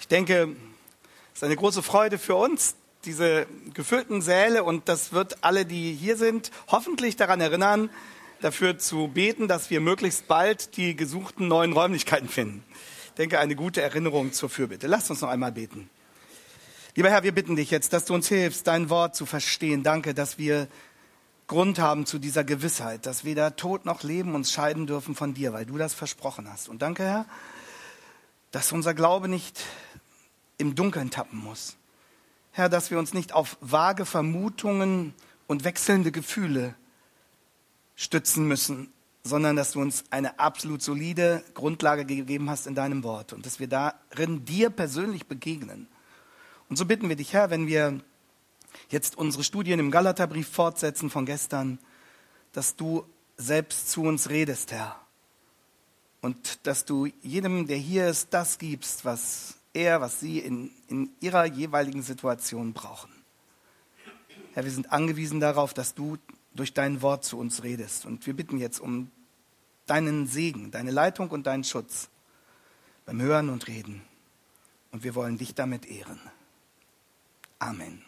Ich denke, es ist eine große Freude für uns, diese gefüllten Säle, und das wird alle, die hier sind, hoffentlich daran erinnern, dafür zu beten, dass wir möglichst bald die gesuchten neuen Räumlichkeiten finden. Ich denke, eine gute Erinnerung zur Fürbitte. Lasst uns noch einmal beten. Lieber Herr, wir bitten dich jetzt, dass du uns hilfst, dein Wort zu verstehen. Danke, dass wir Grund haben zu dieser Gewissheit, dass weder Tod noch Leben uns scheiden dürfen von dir, weil du das versprochen hast. Und danke, Herr, dass unser Glaube nicht im Dunkeln tappen muss. Herr, dass wir uns nicht auf vage Vermutungen und wechselnde Gefühle stützen müssen, sondern dass du uns eine absolut solide Grundlage gegeben hast in deinem Wort und dass wir darin dir persönlich begegnen. Und so bitten wir dich, Herr, wenn wir jetzt unsere Studien im Galaterbrief fortsetzen von gestern, dass du selbst zu uns redest, Herr. Und dass du jedem, der hier ist, das gibst, was sie in ihrer jeweiligen Situation brauchen. Herr, wir sind angewiesen darauf, dass du durch dein Wort zu uns redest. Und wir bitten jetzt um deinen Segen, deine Leitung und deinen Schutz beim Hören und Reden. Und wir wollen dich damit ehren. Amen.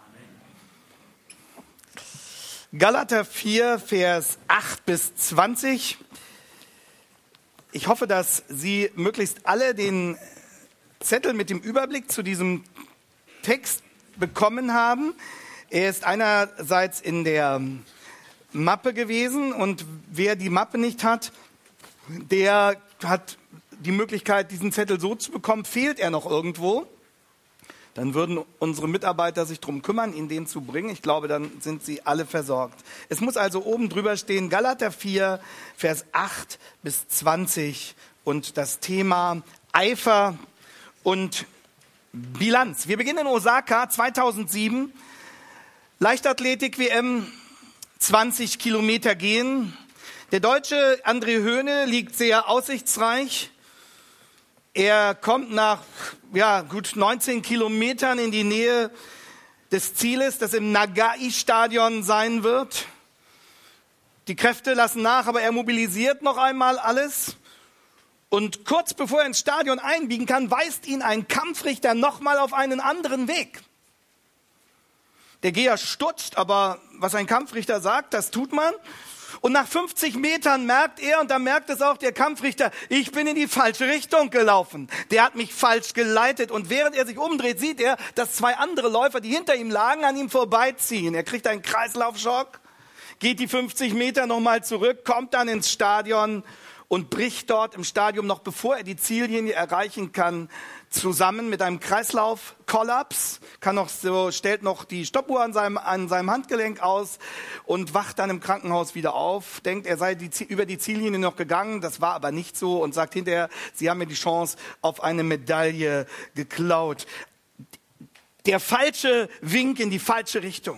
Galater 4, Vers 8 bis 20. Ich hoffe, dass Sie möglichst alle den Zettel mit dem Überblick zu diesem Text bekommen haben. Er ist einerseits in der Mappe gewesen, und wer die Mappe nicht hat, der hat die Möglichkeit, diesen Zettel so zu bekommen. Fehlt er noch irgendwo, dann würden unsere Mitarbeiter sich darum kümmern, ihn den zu bringen. Ich glaube, dann sind sie alle versorgt. Es muss also oben drüber stehen, Galater 4, Vers 8 bis 20 und das Thema Eifer und Bilanz. Wir beginnen in Osaka 2007, Leichtathletik-WM, 20 Kilometer gehen. Der Deutsche André Höhne liegt sehr aussichtsreich. Er kommt nach gut 19 Kilometern in die Nähe des Zieles, das im Nagai-Stadion sein wird. Die Kräfte lassen nach, aber er mobilisiert noch einmal alles. Und kurz bevor er ins Stadion einbiegen kann, weist ihn ein Kampfrichter nochmal auf einen anderen Weg. Der Geher stutzt, aber was ein Kampfrichter sagt, das tut man. Und nach 50 Metern merkt er, und da merkt es auch der Kampfrichter, ich bin in die falsche Richtung gelaufen. Der hat mich falsch geleitet. Und während er sich umdreht, sieht er, dass zwei andere Läufer, die hinter ihm lagen, an ihm vorbeiziehen. Er kriegt einen Kreislaufschock, geht die 50 Meter nochmal zurück, kommt dann ins Stadion und bricht dort im Stadion, noch bevor er die Ziellinie erreichen kann, zusammen mit einem Kreislaufkollaps, stellt noch die Stoppuhr an seinem Handgelenk aus und wacht dann im Krankenhaus wieder auf, denkt, er sei über die Ziellinie noch gegangen, das war aber nicht so, und sagt hinterher, sie haben mir die Chance auf eine Medaille geklaut. Der falsche Wink in die falsche Richtung.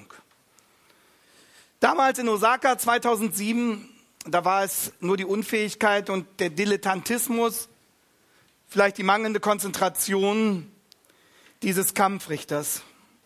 Damals in Osaka 2007, da war es nur die Unfähigkeit und der Dilettantismus, vielleicht die mangelnde Konzentration dieses Kampfrichters.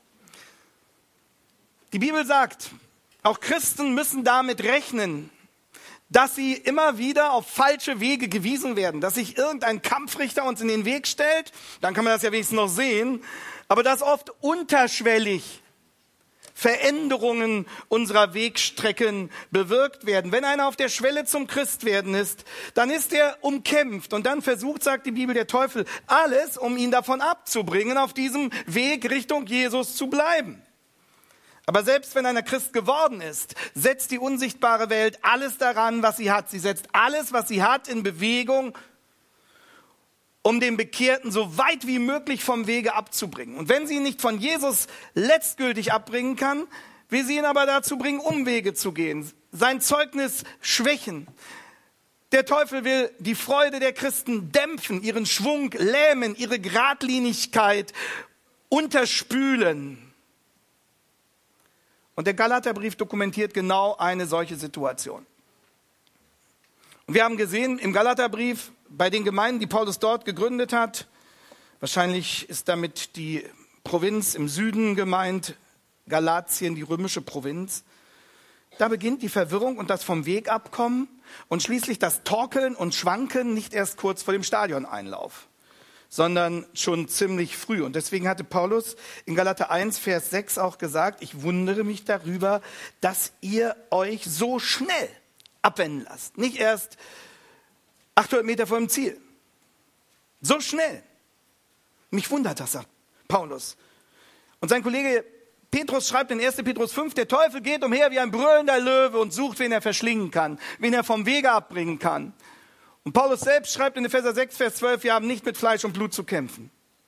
Die Bibel sagt, auch Christen müssen damit rechnen, dass sie immer wieder auf falsche Wege gewiesen werden, dass sich irgendein Kampfrichter uns in den Weg stellt, dann kann man das ja wenigstens noch sehen, aber dass oft unterschwellig Veränderungen unserer Wegstrecken bewirkt werden. Wenn einer auf der Schwelle zum Christwerden ist, dann ist er umkämpft und dann versucht, sagt die Bibel, der Teufel alles, um ihn davon abzubringen, auf diesem Weg Richtung Jesus zu bleiben. Aber selbst wenn einer Christ geworden ist, setzt die unsichtbare Welt alles daran, was sie hat. Sie setzt alles, was sie hat, in Bewegung, um den Bekehrten so weit wie möglich vom Wege abzubringen. Und wenn sie ihn nicht von Jesus letztgültig abbringen kann, will sie ihn aber dazu bringen, Umwege zu gehen, sein Zeugnis schwächen. Der Teufel will die Freude der Christen dämpfen, ihren Schwung lähmen, ihre Geradlinigkeit unterspülen. Und der Galaterbrief dokumentiert genau eine solche Situation. Und wir haben gesehen im Galaterbrief, bei den Gemeinden, die Paulus dort gegründet hat, wahrscheinlich ist damit die Provinz im Süden gemeint, Galatien, die römische Provinz. Da beginnt die Verwirrung und das vom Weg abkommen und schließlich das Torkeln und Schwanken nicht erst kurz vor dem Stadioneinlauf. sondern schon ziemlich früh. Und deswegen hatte Paulus in Galater 1, Vers 6 auch gesagt, ich wundere mich darüber, dass ihr euch so schnell abwenden lasst. Nicht erst 800 Meter vor dem Ziel. So schnell. Mich wundert das, sagt Paulus. Und sein Kollege Petrus schreibt in 1. Petrus 5, der Teufel geht umher wie ein brüllender Löwe und sucht, wen er verschlingen kann, wen er vom Wege abbringen kann. Und Paulus selbst schreibt in Epheser 6, Vers 12, wir haben nicht mit Fleisch und Blut zu kämpfen.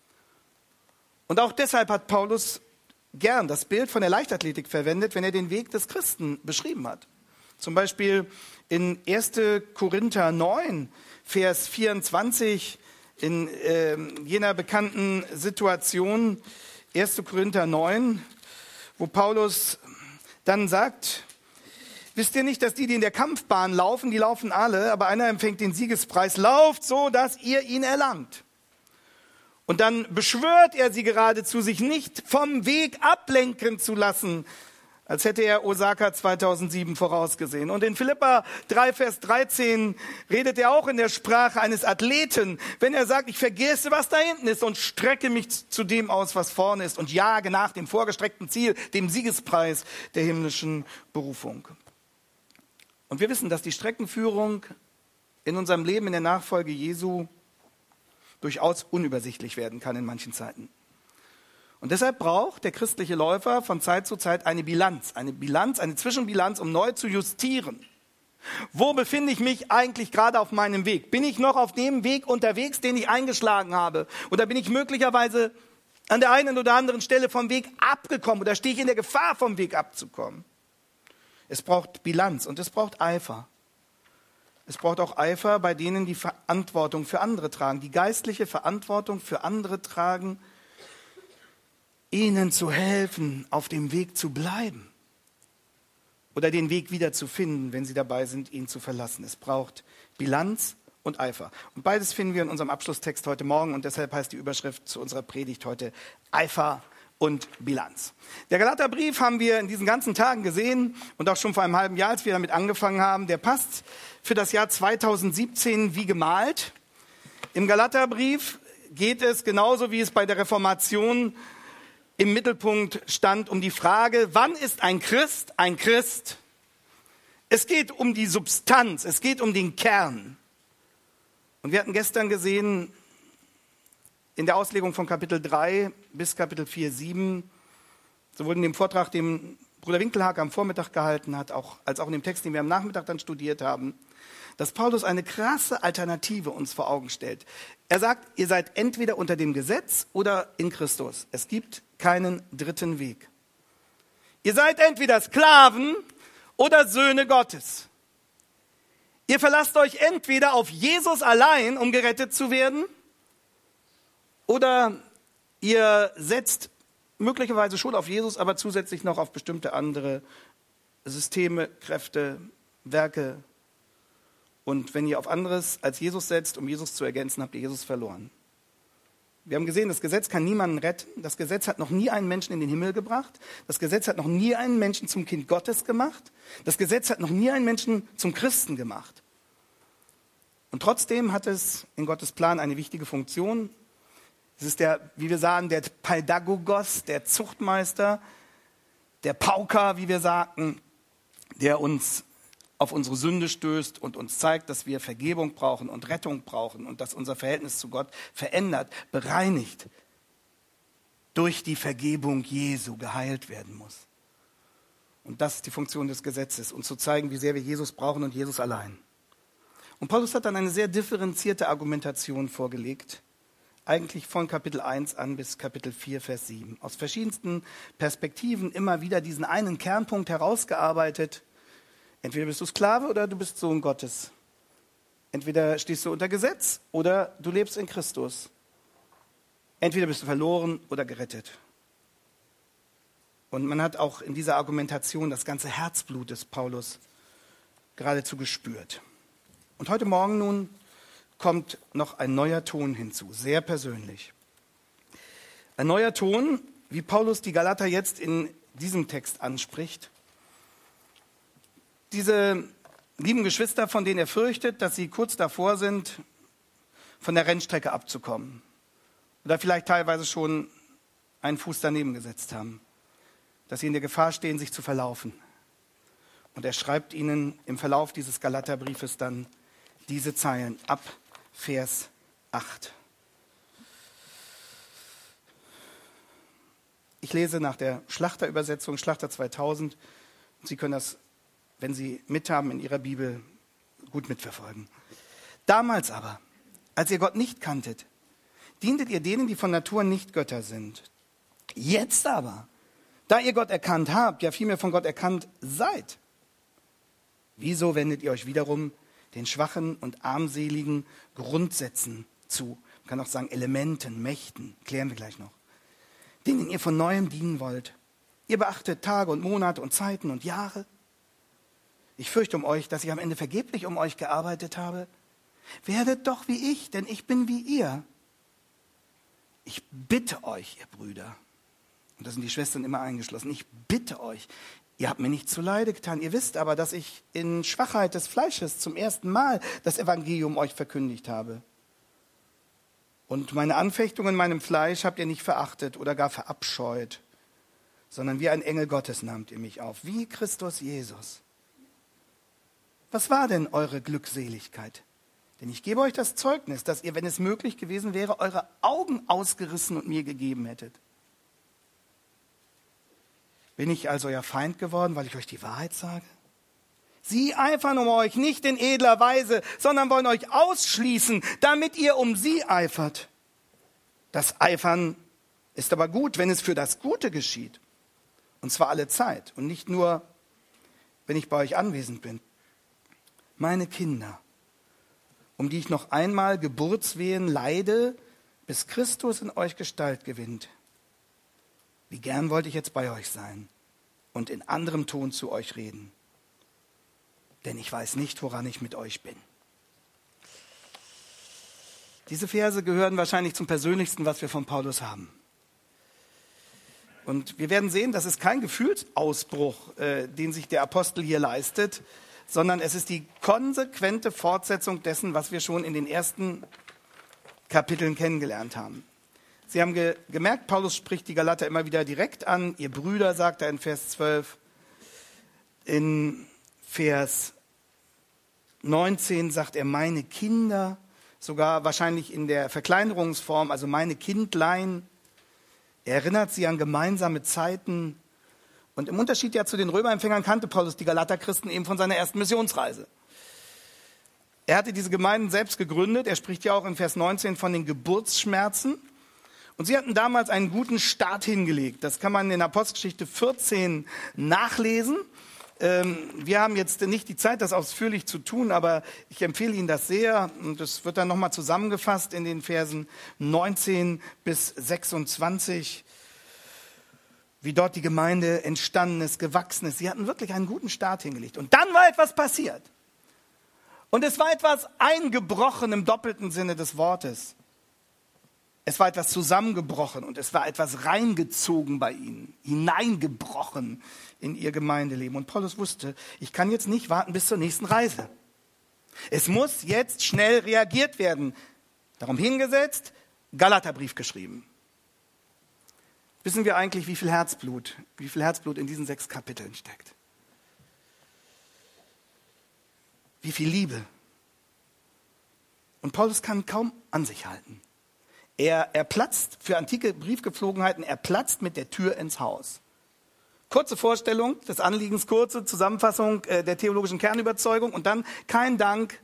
Und auch deshalb hat Paulus gern das Bild von der Leichtathletik verwendet, wenn er den Weg des Christen beschrieben hat. Zum Beispiel in 1. Korinther 9, Vers 24, in jener bekannten Situation, 1. Korinther 9, wo Paulus dann sagt, wisst ihr nicht, dass die in der Kampfbahn laufen, die laufen alle, aber einer empfängt den Siegespreis, lauft so, dass ihr ihn erlangt. Und dann beschwört er sie geradezu, sich nicht vom Weg ablenken zu lassen, als hätte er Osaka 2007 vorausgesehen. Und in Philipper 3, Vers 13 redet er auch in der Sprache eines Athleten, wenn er sagt, ich vergesse, was da hinten ist und strecke mich zu dem aus, was vorne ist und jage nach dem vorgestreckten Ziel, dem Siegespreis der himmlischen Berufung. Und wir wissen, dass die Streckenführung in unserem Leben in der Nachfolge Jesu durchaus unübersichtlich werden kann in manchen Zeiten. Und deshalb braucht der christliche Läufer von Zeit zu Zeit eine Bilanz, eine Zwischenbilanz, um neu zu justieren. Wo befinde ich mich eigentlich gerade auf meinem Weg? Bin ich noch auf dem Weg unterwegs, den ich eingeschlagen habe? Oder bin ich möglicherweise an der einen oder anderen Stelle vom Weg abgekommen? Oder stehe ich in der Gefahr, vom Weg abzukommen? Es braucht Bilanz und es braucht Eifer. Es braucht auch Eifer bei denen, die Verantwortung für andere tragen, die geistliche Verantwortung für andere tragen, ihnen zu helfen, auf dem Weg zu bleiben oder den Weg wieder zu finden, wenn sie dabei sind, ihn zu verlassen. Es braucht Bilanz und Eifer. Und beides finden wir in unserem Abschlusstext heute Morgen und deshalb heißt die Überschrift zu unserer Predigt heute Eifer und Bilanz. Der Galaterbrief haben wir in diesen ganzen Tagen gesehen und auch schon vor einem halben Jahr, als wir damit angefangen haben, der passt für das Jahr 2017 wie gemalt. Im Galaterbrief geht es genauso wie es bei der Reformation im Mittelpunkt stand um die Frage, wann ist ein Christ ein Christ? Es geht um die Substanz, es geht um den Kern. Und wir hatten gestern gesehen, in der Auslegung von Kapitel 3 bis Kapitel 4, 7, sowohl in dem Vortrag, den Bruder Winkelhake am Vormittag gehalten hat, als auch in dem Text, den wir am Nachmittag dann studiert haben, dass Paulus eine krasse Alternative uns vor Augen stellt. Er sagt, ihr seid entweder unter dem Gesetz oder in Christus. Es gibt keinen dritten Weg. Ihr seid entweder Sklaven oder Söhne Gottes. Ihr verlasst euch entweder auf Jesus allein, um gerettet zu werden, oder ihr setzt möglicherweise schon auf Jesus, aber zusätzlich noch auf bestimmte andere Systeme, Kräfte, Werke. Und wenn ihr auf anderes als Jesus setzt, um Jesus zu ergänzen, habt ihr Jesus verloren. Wir haben gesehen, das Gesetz kann niemanden retten. Das Gesetz hat noch nie einen Menschen in den Himmel gebracht. Das Gesetz hat noch nie einen Menschen zum Kind Gottes gemacht. Das Gesetz hat noch nie einen Menschen zum Christen gemacht. Und trotzdem hat es in Gottes Plan eine wichtige Funktion. Es ist der, wie wir sagen, der Pädagogos, der Zuchtmeister, der Pauker, wie wir sagten, der uns auf unsere Sünde stößt und uns zeigt, dass wir Vergebung brauchen und Rettung brauchen und dass unser Verhältnis zu Gott verändert, bereinigt, durch die Vergebung Jesu geheilt werden muss. Und das ist die Funktion des Gesetzes, uns zu zeigen, wie sehr wir Jesus brauchen und Jesus allein. Und Paulus hat dann eine sehr differenzierte Argumentation vorgelegt, eigentlich von Kapitel 1 an bis Kapitel 4, Vers 7. Aus verschiedensten Perspektiven immer wieder diesen einen Kernpunkt herausgearbeitet. Entweder bist du Sklave oder du bist Sohn Gottes. Entweder stehst du unter Gesetz oder du lebst in Christus. Entweder bist du verloren oder gerettet. Und man hat auch in dieser Argumentation das ganze Herzblut des Paulus geradezu gespürt. Und heute Morgen nun kommt noch ein neuer Ton hinzu, sehr persönlich. Ein neuer Ton, wie Paulus die Galater jetzt in diesem Text anspricht. Diese lieben Geschwister, von denen er fürchtet, dass sie kurz davor sind, von der Rennstrecke abzukommen. oder vielleicht teilweise schon einen Fuß daneben gesetzt haben, dass sie in der Gefahr stehen, sich zu verlaufen. Und er schreibt ihnen im Verlauf dieses Galaterbriefes dann diese Zeilen ab Vers 8. Ich lese nach der Schlachter-Übersetzung, Schlachter 2000. Sie können das, wenn Sie mithaben in Ihrer Bibel, gut mitverfolgen. Damals aber, als ihr Gott nicht kanntet, dientet ihr denen, die von Natur nicht Götter sind. Jetzt aber, da ihr Gott erkannt habt, ja vielmehr von Gott erkannt seid, wieso wendet ihr euch wiederum den schwachen und armseligen Grundsätzen zu? Man kann auch sagen Elementen, Mächten, klären wir gleich noch, denen ihr von Neuem dienen wollt. Ihr beachtet Tage und Monate und Zeiten und Jahre. Ich fürchte um euch, dass ich am Ende vergeblich um euch gearbeitet habe. Werdet doch wie ich, denn ich bin wie ihr. Ich bitte euch, ihr Brüder, und da sind die Schwestern immer eingeschlossen, ich bitte euch, ihr habt mir nicht zuleide getan. Ihr wisst aber, dass ich in Schwachheit des Fleisches zum ersten Mal das Evangelium euch verkündigt habe. Und meine Anfechtung in meinem Fleisch habt ihr nicht verachtet oder gar verabscheut, sondern wie ein Engel Gottes nahmt ihr mich auf, wie Christus Jesus. Was war denn eure Glückseligkeit? Denn ich gebe euch das Zeugnis, dass ihr, wenn es möglich gewesen wäre, eure Augen ausgerissen und mir gegeben hättet. Bin ich also euer Feind geworden, weil ich euch die Wahrheit sage? Sie eifern um euch, nicht in edler Weise, sondern wollen euch ausschließen, damit ihr um sie eifert. Das Eifern ist aber gut, wenn es für das Gute geschieht. Und zwar alle Zeit und nicht nur, wenn ich bei euch anwesend bin. Meine Kinder, um die ich noch einmal Geburtswehen leide, bis Christus in euch Gestalt gewinnt. Wie gern wollte ich jetzt bei euch sein und in anderem Ton zu euch reden. Denn ich weiß nicht, woran ich mit euch bin. Diese Verse gehören wahrscheinlich zum Persönlichsten, was wir von Paulus haben. Und wir werden sehen, das ist kein Gefühlsausbruch, den sich der Apostel hier leistet, sondern es ist die konsequente Fortsetzung dessen, was wir schon in den ersten Kapiteln kennengelernt haben. Sie haben gemerkt, Paulus spricht die Galater immer wieder direkt an. Ihr Brüder, sagt er in Vers 12. In Vers 19 sagt er, meine Kinder, sogar wahrscheinlich in der Verkleinerungsform, also meine Kindlein. Er erinnert sie an gemeinsame Zeiten. Und im Unterschied ja zu den Römerempfängern kannte Paulus die Galaterchristen eben von seiner ersten Missionsreise. Er hatte diese Gemeinden selbst gegründet. Er spricht ja auch in Vers 19 von den Geburtsschmerzen. Und sie hatten damals einen guten Start hingelegt. Das kann man in Apostelgeschichte 14 nachlesen. Wir haben jetzt nicht die Zeit, das ausführlich zu tun, aber ich empfehle Ihnen das sehr. Und das wird dann nochmal zusammengefasst in den Versen 19 bis 26, wie dort die Gemeinde entstanden ist, gewachsen ist. Sie hatten wirklich einen guten Start hingelegt. Und dann war etwas passiert. Und es war etwas eingebrochen im doppelten Sinne des Wortes. Es war etwas zusammengebrochen und es war etwas reingezogen bei ihnen, hineingebrochen in ihr Gemeindeleben. Und Paulus wusste, ich kann jetzt nicht warten bis zur nächsten Reise. Es muss jetzt schnell reagiert werden. Darum hingesetzt, Galaterbrief geschrieben. Wissen wir eigentlich, wie viel Herzblut in diesen 6 Kapiteln steckt? Wie viel Liebe? Und Paulus kann kaum an sich halten. Er platzt für antike Briefgepflogenheiten, er platzt mit der Tür ins Haus. Kurze Vorstellung des Anliegens, kurze Zusammenfassung der theologischen Kernüberzeugung und dann kein Dank,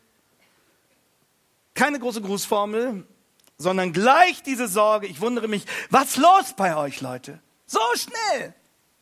keine große Grußformel, sondern gleich diese Sorge, ich wundere mich, was ist los bei euch, Leute? So schnell!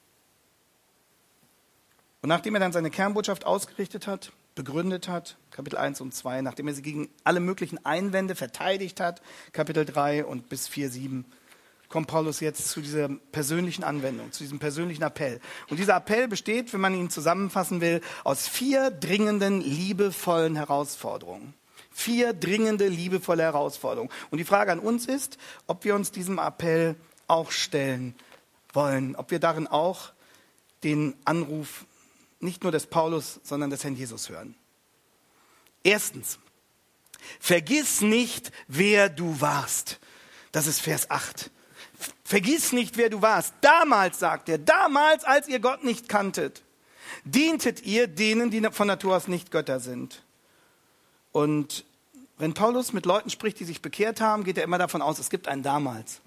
Und nachdem er dann seine Kernbotschaft ausgerichtet hat, begründet hat, Kapitel 1 und 2, nachdem er sie gegen alle möglichen Einwände verteidigt hat, Kapitel 3 und bis 4, 7, kommt Paulus jetzt zu dieser persönlichen Anwendung, zu diesem persönlichen Appell. Und dieser Appell besteht, wenn man ihn zusammenfassen will, aus 4 dringenden, liebevollen Herausforderungen. 4 dringende, liebevolle Herausforderungen. Und die Frage an uns ist, ob wir uns diesem Appell auch stellen wollen, ob wir darin auch den Anruf nicht nur des Paulus, sondern des Herrn Jesus hören. Erstens, vergiss nicht, wer du warst. Das ist Vers 8. Vergiss nicht, wer du warst. Damals, sagt er, damals, als ihr Gott nicht kanntet, dientet ihr denen, die von Natur aus nicht Götter sind. Und wenn Paulus mit Leuten spricht, die sich bekehrt haben, geht er immer davon aus, es gibt ein Damals.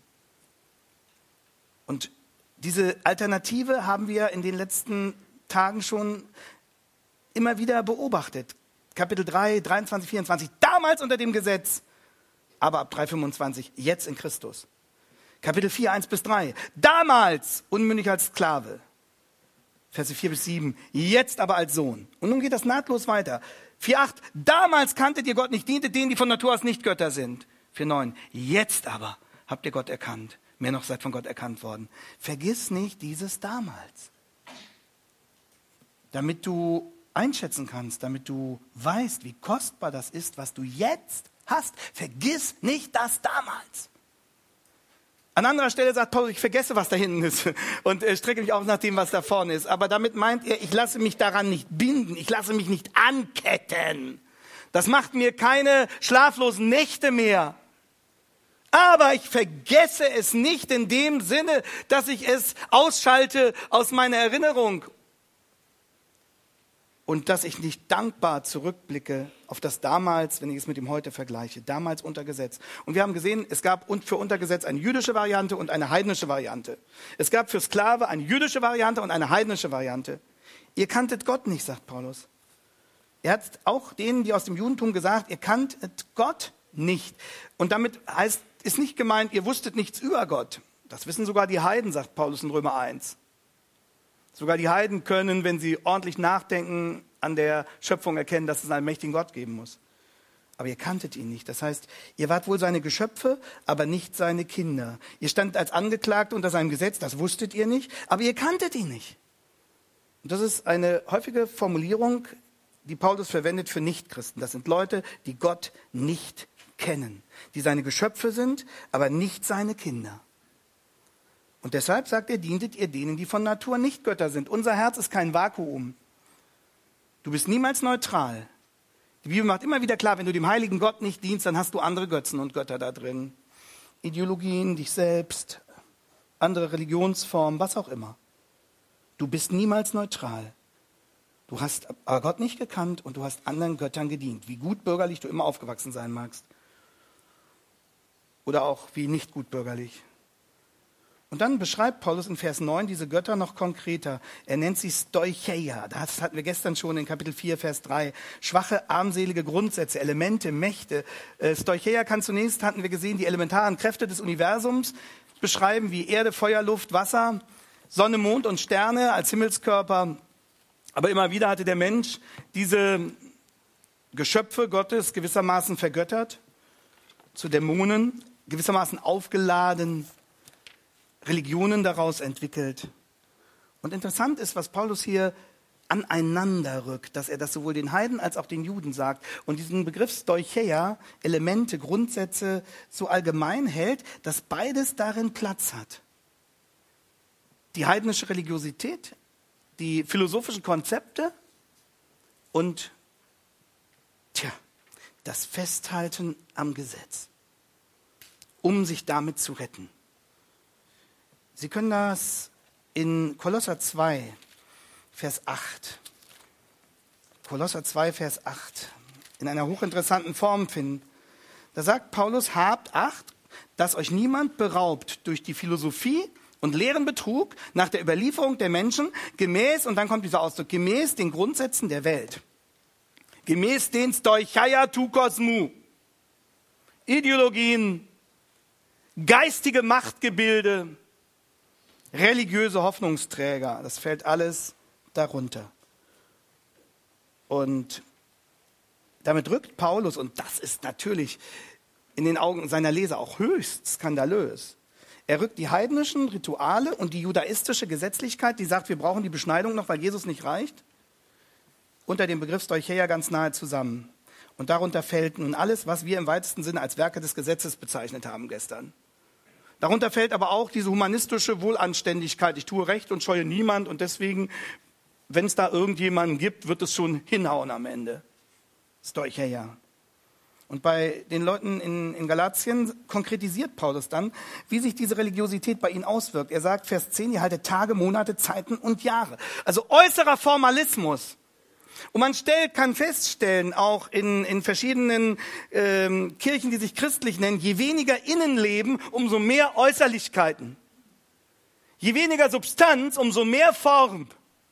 Und diese Alternative haben wir in den letzten Tagen schon immer wieder beobachtet. Kapitel 3, 23, 24, damals unter dem Gesetz, aber ab 3,25, jetzt in Christus. Kapitel 4, 1 bis 3, damals unmündig als Sklave. Verse 4 bis 7, jetzt aber als Sohn. Und nun geht das nahtlos weiter. 4,8, damals kanntet ihr Gott nicht, dientet denen, die von Natur aus nicht Götter sind. 4,9, jetzt aber habt ihr Gott erkannt. Mehr noch, seid von Gott erkannt worden. Vergiss nicht dieses damals. Damit du einschätzen kannst, damit du weißt, wie kostbar das ist, was du jetzt hast. Vergiss nicht das damals. An anderer Stelle sagt Paulus, ich vergesse, was da hinten ist und strecke mich aus nach dem, was da vorne ist. Aber damit meint er, ich lasse mich daran nicht binden, ich lasse mich nicht anketten. Das macht mir keine schlaflosen Nächte mehr. Aber ich vergesse es nicht in dem Sinne, dass ich es ausschalte aus meiner Erinnerung. Und dass ich nicht dankbar zurückblicke auf das damals, wenn ich es mit dem heute vergleiche, damals unter Gesetz. Und wir haben gesehen, es gab für unter Gesetz eine jüdische Variante und eine heidnische Variante. Es gab für Sklave eine jüdische Variante und eine heidnische Variante. Ihr kanntet Gott nicht, sagt Paulus. Er hat auch denen, die aus dem Judentum gesagt, ihr kanntet Gott nicht. Und damit ist nicht gemeint, ihr wusstet nichts über Gott. Das wissen sogar die Heiden, sagt Paulus in Römer 1. Sogar die Heiden können, wenn sie ordentlich nachdenken, an der Schöpfung erkennen, dass es einen mächtigen Gott geben muss. Aber ihr kanntet ihn nicht. Das heißt, ihr wart wohl seine Geschöpfe, aber nicht seine Kinder. Ihr standet als Angeklagte unter seinem Gesetz, das wusstet ihr nicht, aber ihr kanntet ihn nicht. Und das ist eine häufige Formulierung, die Paulus verwendet für Nichtchristen. Das sind Leute, die Gott nicht kennen, die seine Geschöpfe sind, aber nicht seine Kinder. Und deshalb sagt er, dientet ihr denen, die von Natur nicht Götter sind. Unser Herz ist kein Vakuum. Du bist niemals neutral. Die Bibel macht immer wieder klar, wenn du dem heiligen Gott nicht dienst, dann hast du andere Götzen und Götter da drin. Ideologien, dich selbst, andere Religionsformen, was auch immer. Du bist niemals neutral. Du hast aber Gott nicht gekannt und du hast anderen Göttern gedient. Wie gut bürgerlich du immer aufgewachsen sein magst. Oder auch wie nicht gut bürgerlich. Und dann beschreibt Paulus in Vers 9 diese Götter noch konkreter. Er nennt sie Stoicheia. Das hatten wir gestern schon in Kapitel 4, Vers 3. Schwache, armselige Grundsätze, Elemente, Mächte. Stoicheia kann zunächst, hatten wir gesehen, die elementaren Kräfte des Universums beschreiben, wie Erde, Feuer, Luft, Wasser, Sonne, Mond und Sterne als Himmelskörper. Aber immer wieder hatte der Mensch diese Geschöpfe Gottes gewissermaßen vergöttert, zu Dämonen, gewissermaßen aufgeladen, Religionen daraus entwickelt. Und interessant ist, was Paulus hier aneinander rückt, dass er das sowohl den Heiden als auch den Juden sagt und diesen Begriff Stoicheia, Elemente, Grundsätze, so allgemein hält, dass beides darin Platz hat. Die heidnische Religiosität, die philosophischen Konzepte und das Festhalten am Gesetz, um sich damit zu retten. Sie können das in Kolosser 2, Vers 8, Kolosser 2, Vers 8, in einer hochinteressanten Form finden. Da sagt Paulus, habt Acht, dass euch niemand beraubt durch die Philosophie und leeren Betrug nach der Überlieferung der Menschen, gemäß, und dann kommt dieser Ausdruck, gemäß den Grundsätzen der Welt. Gemäß den Stoicheia tu kosmou. Ideologien, geistige Machtgebilde, religiöse Hoffnungsträger, das fällt alles darunter. Und damit rückt Paulus, und das ist natürlich in den Augen seiner Leser auch höchst skandalös, er rückt die heidnischen Rituale und die judaistische Gesetzlichkeit, die sagt, wir brauchen die Beschneidung noch, weil Jesus nicht reicht, unter dem Begriff Stoicheia ganz nahe zusammen. Und darunter fällt nun alles, was wir im weitesten Sinne als Werke des Gesetzes bezeichnet haben gestern. Darunter fällt aber auch diese humanistische Wohlanständigkeit. Ich tue Recht und scheue niemand und deswegen, wenn es da irgendjemanden gibt, wird es schon hinhauen am Ende. Stoicheia. Und bei den Leuten in Galatien konkretisiert Paulus dann, wie sich diese Religiosität bei ihnen auswirkt. Er sagt, Vers 10, ihr haltet Tage, Monate, Zeiten und Jahre. Also äußerer Formalismus. Und man kann feststellen, auch in verschiedenen Kirchen, die sich christlich nennen, je weniger Innenleben, umso mehr Äußerlichkeiten. Je weniger Substanz, umso mehr Form.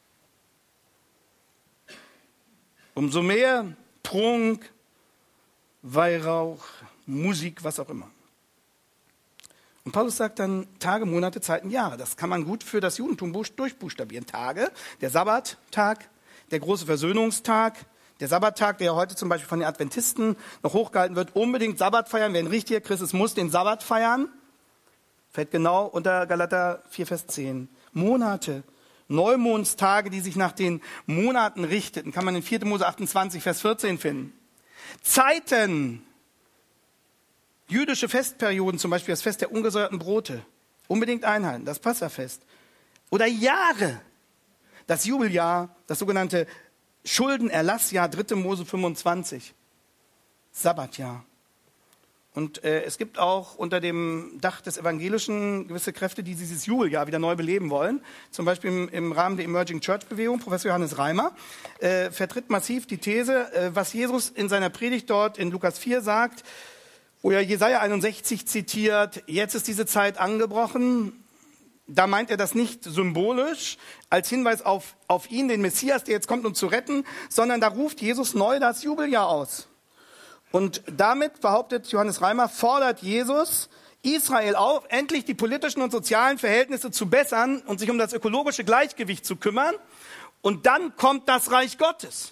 Umso mehr Prunk, Weihrauch, Musik, was auch immer. Und Paulus sagt dann Tage, Monate, Zeiten, Jahre. Das kann man gut für das Judentum durchbuchstabieren. Tage, der Sabbattag, der große Versöhnungstag, der Sabbattag, der heute zum Beispiel von den Adventisten noch hochgehalten wird, unbedingt Sabbat feiern. Wer ein richtiger Christ ist, muss den Sabbat feiern. Fällt genau unter Galater 4, Vers 10. Monate, Neumondstage, die sich nach den Monaten richteten, kann man in 4. Mose 28, Vers 14 finden. Zeiten, jüdische Festperioden, zum Beispiel das Fest der ungesäuerten Brote, unbedingt einhalten, das Passafest. Oder Jahre, das Jubeljahr, das sogenannte Schuldenerlassjahr, 3. Mose 25, Sabbatjahr. Und es gibt auch unter dem Dach des Evangelischen gewisse Kräfte, die dieses Jubeljahr wieder neu beleben wollen. Zum Beispiel im Rahmen der Emerging Church Bewegung, Professor Johannes Reimer, vertritt massiv die These, was Jesus in seiner Predigt dort in Lukas 4 sagt, wo er Jesaja 61 zitiert, jetzt ist diese Zeit angebrochen. Da meint er das nicht symbolisch als Hinweis auf ihn, den Messias, der jetzt kommt, um zu retten, sondern da ruft Jesus neu das Jubeljahr aus. Und damit, behauptet Johannes Reimer, fordert Jesus Israel auf, endlich die politischen und sozialen Verhältnisse zu bessern und sich um das ökologische Gleichgewicht zu kümmern. Und dann kommt das Reich Gottes.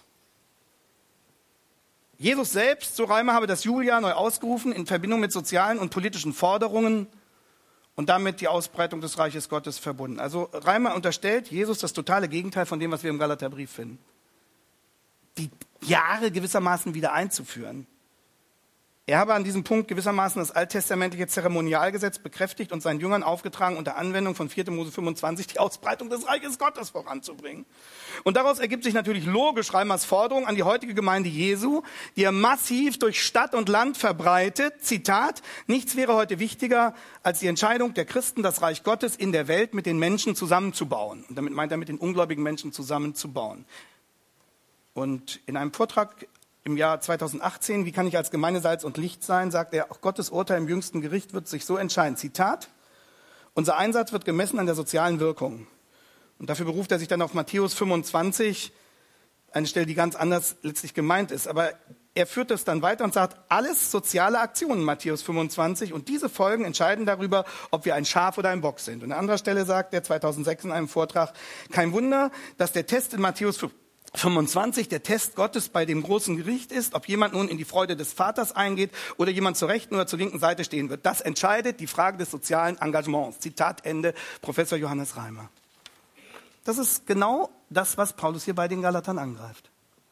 Jesus selbst, so Reimer, habe das Jubeljahr neu ausgerufen in Verbindung mit sozialen und politischen Forderungen und damit die Ausbreitung des Reiches Gottes verbunden. Also Reimer unterstellt Jesus das totale Gegenteil von dem, was wir im Galaterbrief finden. Die Jahre gewissermaßen wieder einzuführen. Er habe an diesem Punkt gewissermaßen das alttestamentliche Zeremonialgesetz bekräftigt und seinen Jüngern aufgetragen, unter Anwendung von 4. Mose 25 die Ausbreitung des Reiches Gottes voranzubringen. Und daraus ergibt sich natürlich logisch Reimers Forderung an die heutige Gemeinde Jesu, die er massiv durch Stadt und Land verbreitet. Zitat, nichts wäre heute wichtiger als die Entscheidung der Christen, das Reich Gottes in der Welt mit den Menschen zusammenzubauen. Und damit meint er mit den ungläubigen Menschen zusammenzubauen. Und in einem Vortrag im Jahr 2018, wie kann ich als Gemeinde Salz und Licht sein, sagt er, auch Gottes Urteil im jüngsten Gericht wird sich so entscheiden. Zitat, unser Einsatz wird gemessen an der sozialen Wirkung. Und dafür beruft er sich dann auf Matthäus 25, eine Stelle, die ganz anders letztlich gemeint ist. Aber er führt das dann weiter und sagt, alles soziale Aktionen, Matthäus 25, und diese Folgen entscheiden darüber, ob wir ein Schaf oder ein Bock sind. Und an anderer Stelle sagt er 2006 in einem Vortrag, kein Wunder, dass der Test in Matthäus 25 der Test Gottes bei dem großen Gericht ist, ob jemand nun in die Freude des Vaters eingeht oder jemand zur rechten oder zur linken Seite stehen wird. Das entscheidet die Frage des sozialen Engagements. Zitat Ende, Professor Johannes Reimer. Das ist genau das, was Paulus hier bei den Galatern angreift.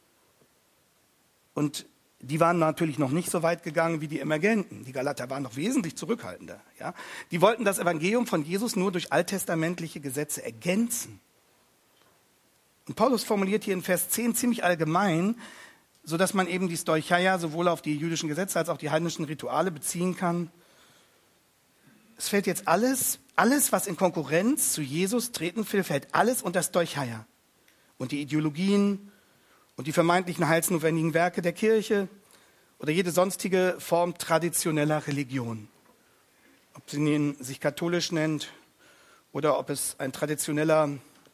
Und die waren natürlich noch nicht so weit gegangen wie die Emergenten. Die Galater waren noch wesentlich zurückhaltender. Ja? Die wollten das Evangelium von Jesus nur durch alttestamentliche Gesetze ergänzen. Und Paulus formuliert hier in Vers 10 ziemlich allgemein, sodass man eben die Stoicheia sowohl auf die jüdischen Gesetze als auch die heidnischen Rituale beziehen kann. Es fällt jetzt alles, was in Konkurrenz zu Jesus treten will, fällt alles unter Stoicheia. Und die Ideologien und die vermeintlichen heilsnotwendigen Werke der Kirche oder jede sonstige Form traditioneller Religion. Ob sie ihn sich katholisch nennt oder ob es ein traditioneller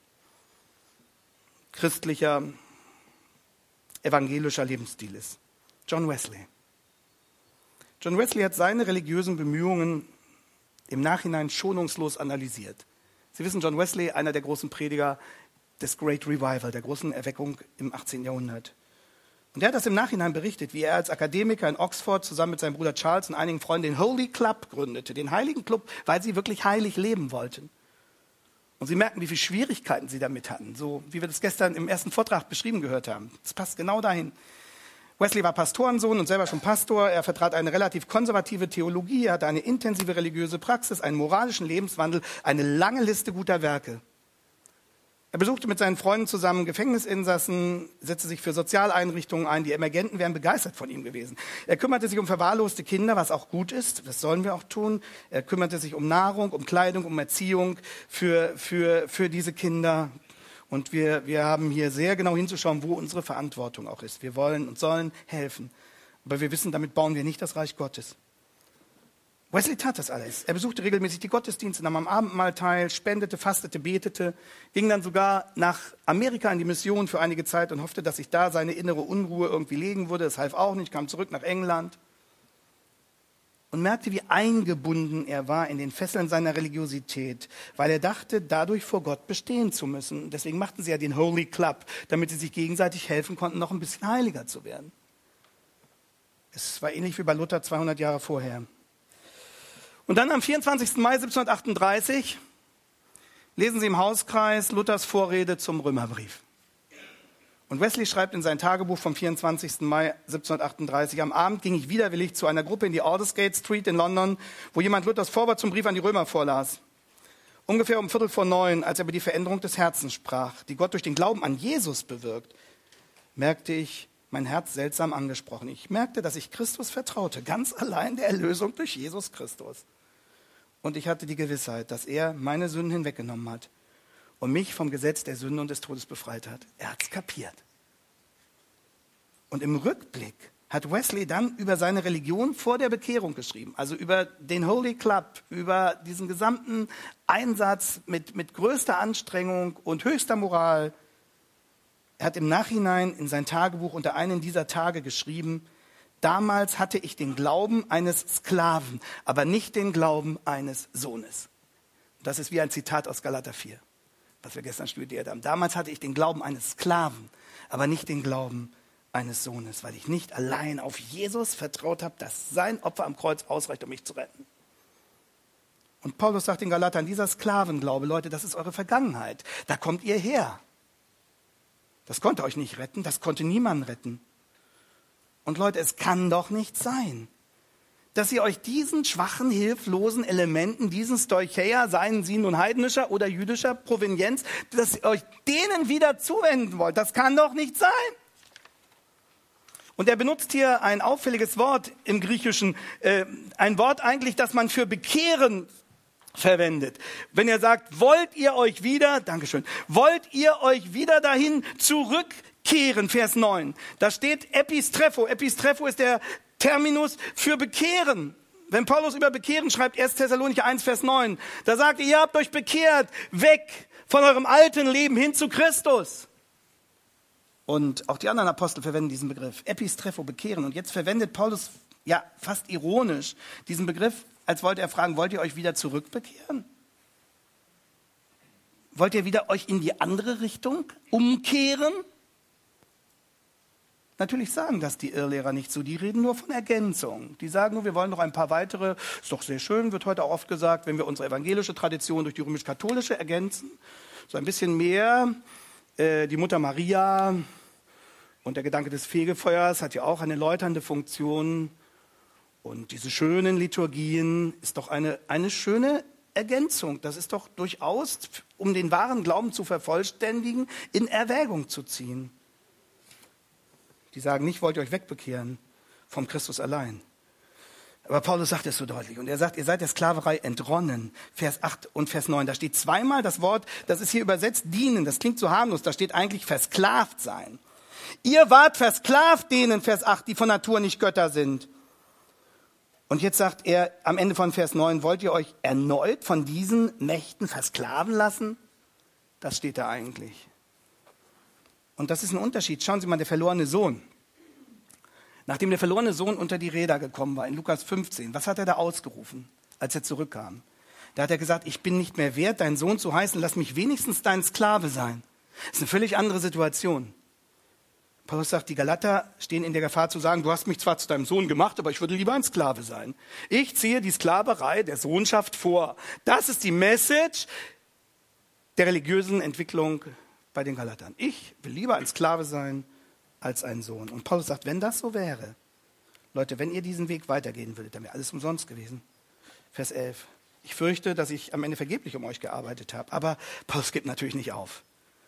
christlicher, evangelischer Lebensstil ist. John Wesley. John Wesley hat seine religiösen Bemühungen im Nachhinein schonungslos analysiert. Sie wissen, John Wesley, einer der großen Prediger des Great Revival, der großen Erweckung im 18. Jahrhundert. Und er hat das im Nachhinein berichtet, wie er als Akademiker in Oxford zusammen mit seinem Bruder Charles und einigen Freunden den Holy Club gründete, den Heiligen Club, weil sie wirklich heilig leben wollten. Und sie merken, wie viele Schwierigkeiten sie damit hatten, so wie wir das gestern im ersten Vortrag beschrieben gehört haben. Das passt genau dahin. Wesley war Pastorensohn und selber schon Pastor. Er vertrat eine relativ konservative Theologie, er hatte eine intensive religiöse Praxis, einen moralischen Lebenswandel, eine lange Liste guter Werke. Er besuchte mit seinen Freunden zusammen Gefängnisinsassen, setzte sich für Sozialeinrichtungen ein. Die Emergenten wären begeistert von ihm gewesen. Er kümmerte sich um verwahrloste Kinder, was auch gut ist. Das sollen wir auch tun. Er kümmerte sich um Nahrung, um Kleidung, um Erziehung für diese Kinder. Und wir haben hier sehr genau hinzuschauen, wo unsere Verantwortung auch ist. Wir wollen und sollen helfen. Aber wir wissen, damit bauen wir nicht das Reich Gottes. Wesley tat das alles. Er besuchte regelmäßig die Gottesdienste, nahm am Abendmahl teil, spendete, fastete, betete, ging dann sogar nach Amerika in die Mission für einige Zeit und hoffte, dass sich da seine innere Unruhe irgendwie legen würde. Das half auch nicht, kam zurück nach England und merkte, wie eingebunden er war in den Fesseln seiner Religiosität, weil er dachte, dadurch vor Gott bestehen zu müssen. Deswegen machten sie ja den Holy Club, damit sie sich gegenseitig helfen konnten, noch ein bisschen heiliger zu werden. Es war ähnlich wie bei Luther 200 Jahre vorher. Und dann am 24. Mai 1738 lesen Sie im Hauskreis Luthers Vorrede zum Römerbrief. Und Wesley schreibt in sein Tagebuch vom 24. Mai 1738, am Abend ging ich widerwillig zu einer Gruppe in die Aldersgate Street in London, wo jemand Luthers Vorwort zum Brief an die Römer vorlas. Ungefähr um 8:45, als er über die Veränderung des Herzens sprach, die Gott durch den Glauben an Jesus bewirkt, merkte ich mein Herz seltsam angesprochen. Ich merkte, dass ich Christus vertraute, ganz allein der Erlösung durch Jesus Christus. Und ich hatte die Gewissheit, dass er meine Sünden hinweggenommen hat und mich vom Gesetz der Sünde und des Todes befreit hat. Er hat es kapiert. Und im Rückblick hat Wesley dann über seine Religion vor der Bekehrung geschrieben, also über den Holy Club, über diesen gesamten Einsatz mit größter Anstrengung und höchster Moral. Er hat im Nachhinein in sein Tagebuch unter einem dieser Tage geschrieben, damals hatte ich den Glauben eines Sklaven, aber nicht den Glauben eines Sohnes. Das ist wie ein Zitat aus Galater 4, was wir gestern studiert haben. Damals hatte ich den Glauben eines Sklaven, aber nicht den Glauben eines Sohnes, weil ich nicht allein auf Jesus vertraut habe, dass sein Opfer am Kreuz ausreicht, um mich zu retten. Und Paulus sagt in Galatern, dieser Sklavenglaube, Leute, das ist eure Vergangenheit. Da kommt ihr her. Das konnte euch nicht retten, das konnte niemanden retten. Und Leute, es kann doch nicht sein, dass ihr euch diesen schwachen, hilflosen Elementen, diesen Stoicheia, seien sie nun heidnischer oder jüdischer Provenienz, dass ihr euch denen wieder zuwenden wollt. Das kann doch nicht sein. Und er benutzt hier ein auffälliges Wort im Griechischen, ein Wort eigentlich, das man für bekehren verwendet. Wenn er sagt, wollt ihr euch wieder, Dankeschön, wollt ihr euch wieder dahin zurückkehren, Vers 9. Da steht Epistrepho. Epistrepho ist der Terminus für bekehren. Wenn Paulus über Bekehren schreibt, 1. Thessalonicher 1, Vers 9, da sagt er, ihr habt euch bekehrt, weg von eurem alten Leben hin zu Christus. Und auch die anderen Apostel verwenden diesen Begriff, Epistrepho, bekehren. Und jetzt verwendet Paulus, ja, fast ironisch, diesen Begriff, als wollte er fragen, wollt ihr euch wieder zurückbekehren? Wollt ihr wieder euch in die andere Richtung umkehren? Natürlich sagen das die Irrlehrer nicht so, die reden nur von Ergänzung. Die sagen nur, wir wollen noch ein paar weitere, ist doch sehr schön, wird heute auch oft gesagt, wenn wir unsere evangelische Tradition durch die römisch-katholische ergänzen, so ein bisschen mehr, die Mutter Maria und der Gedanke des Fegefeuers hat ja auch eine läuternde Funktion. Und diese schönen Liturgien ist doch eine schöne Ergänzung. Das ist doch durchaus, um den wahren Glauben zu vervollständigen, in Erwägung zu ziehen. Die sagen nicht, wollt ihr euch wegbekehren vom Christus allein. Aber Paulus sagt es so deutlich. Und er sagt, ihr seid der Sklaverei entronnen. Vers 8 und Vers 9. Da steht zweimal das Wort, das ist hier übersetzt, dienen. Das klingt so harmlos. Da steht eigentlich versklavt sein. Ihr wart versklavt denen, Vers 8, die von Natur nicht Götter sind. Und jetzt sagt er am Ende von Vers 9, wollt ihr euch erneut von diesen Mächten versklaven lassen? Das steht da eigentlich. Und das ist ein Unterschied. Schauen Sie mal, der verlorene Sohn. Nachdem der verlorene Sohn unter die Räder gekommen war, in Lukas 15, was hat er da ausgerufen, als er zurückkam? Da hat er gesagt, ich bin nicht mehr wert, dein Sohn zu heißen, lass mich wenigstens dein Sklave sein. Das ist eine völlig andere Situation. Paulus sagt, die Galater stehen in der Gefahr zu sagen, du hast mich zwar zu deinem Sohn gemacht, aber ich würde lieber ein Sklave sein. Ich ziehe die Sklaverei der Sohnschaft vor. Das ist die Message der religiösen Entwicklung bei den Galatern. Ich will lieber ein Sklave sein als ein Sohn. Und Paulus sagt, wenn das so wäre, Leute, wenn ihr diesen Weg weitergehen würdet, dann wäre alles umsonst gewesen. Vers 11. Ich fürchte, dass ich am Ende vergeblich um euch gearbeitet habe. Aber Paulus gibt natürlich nicht auf.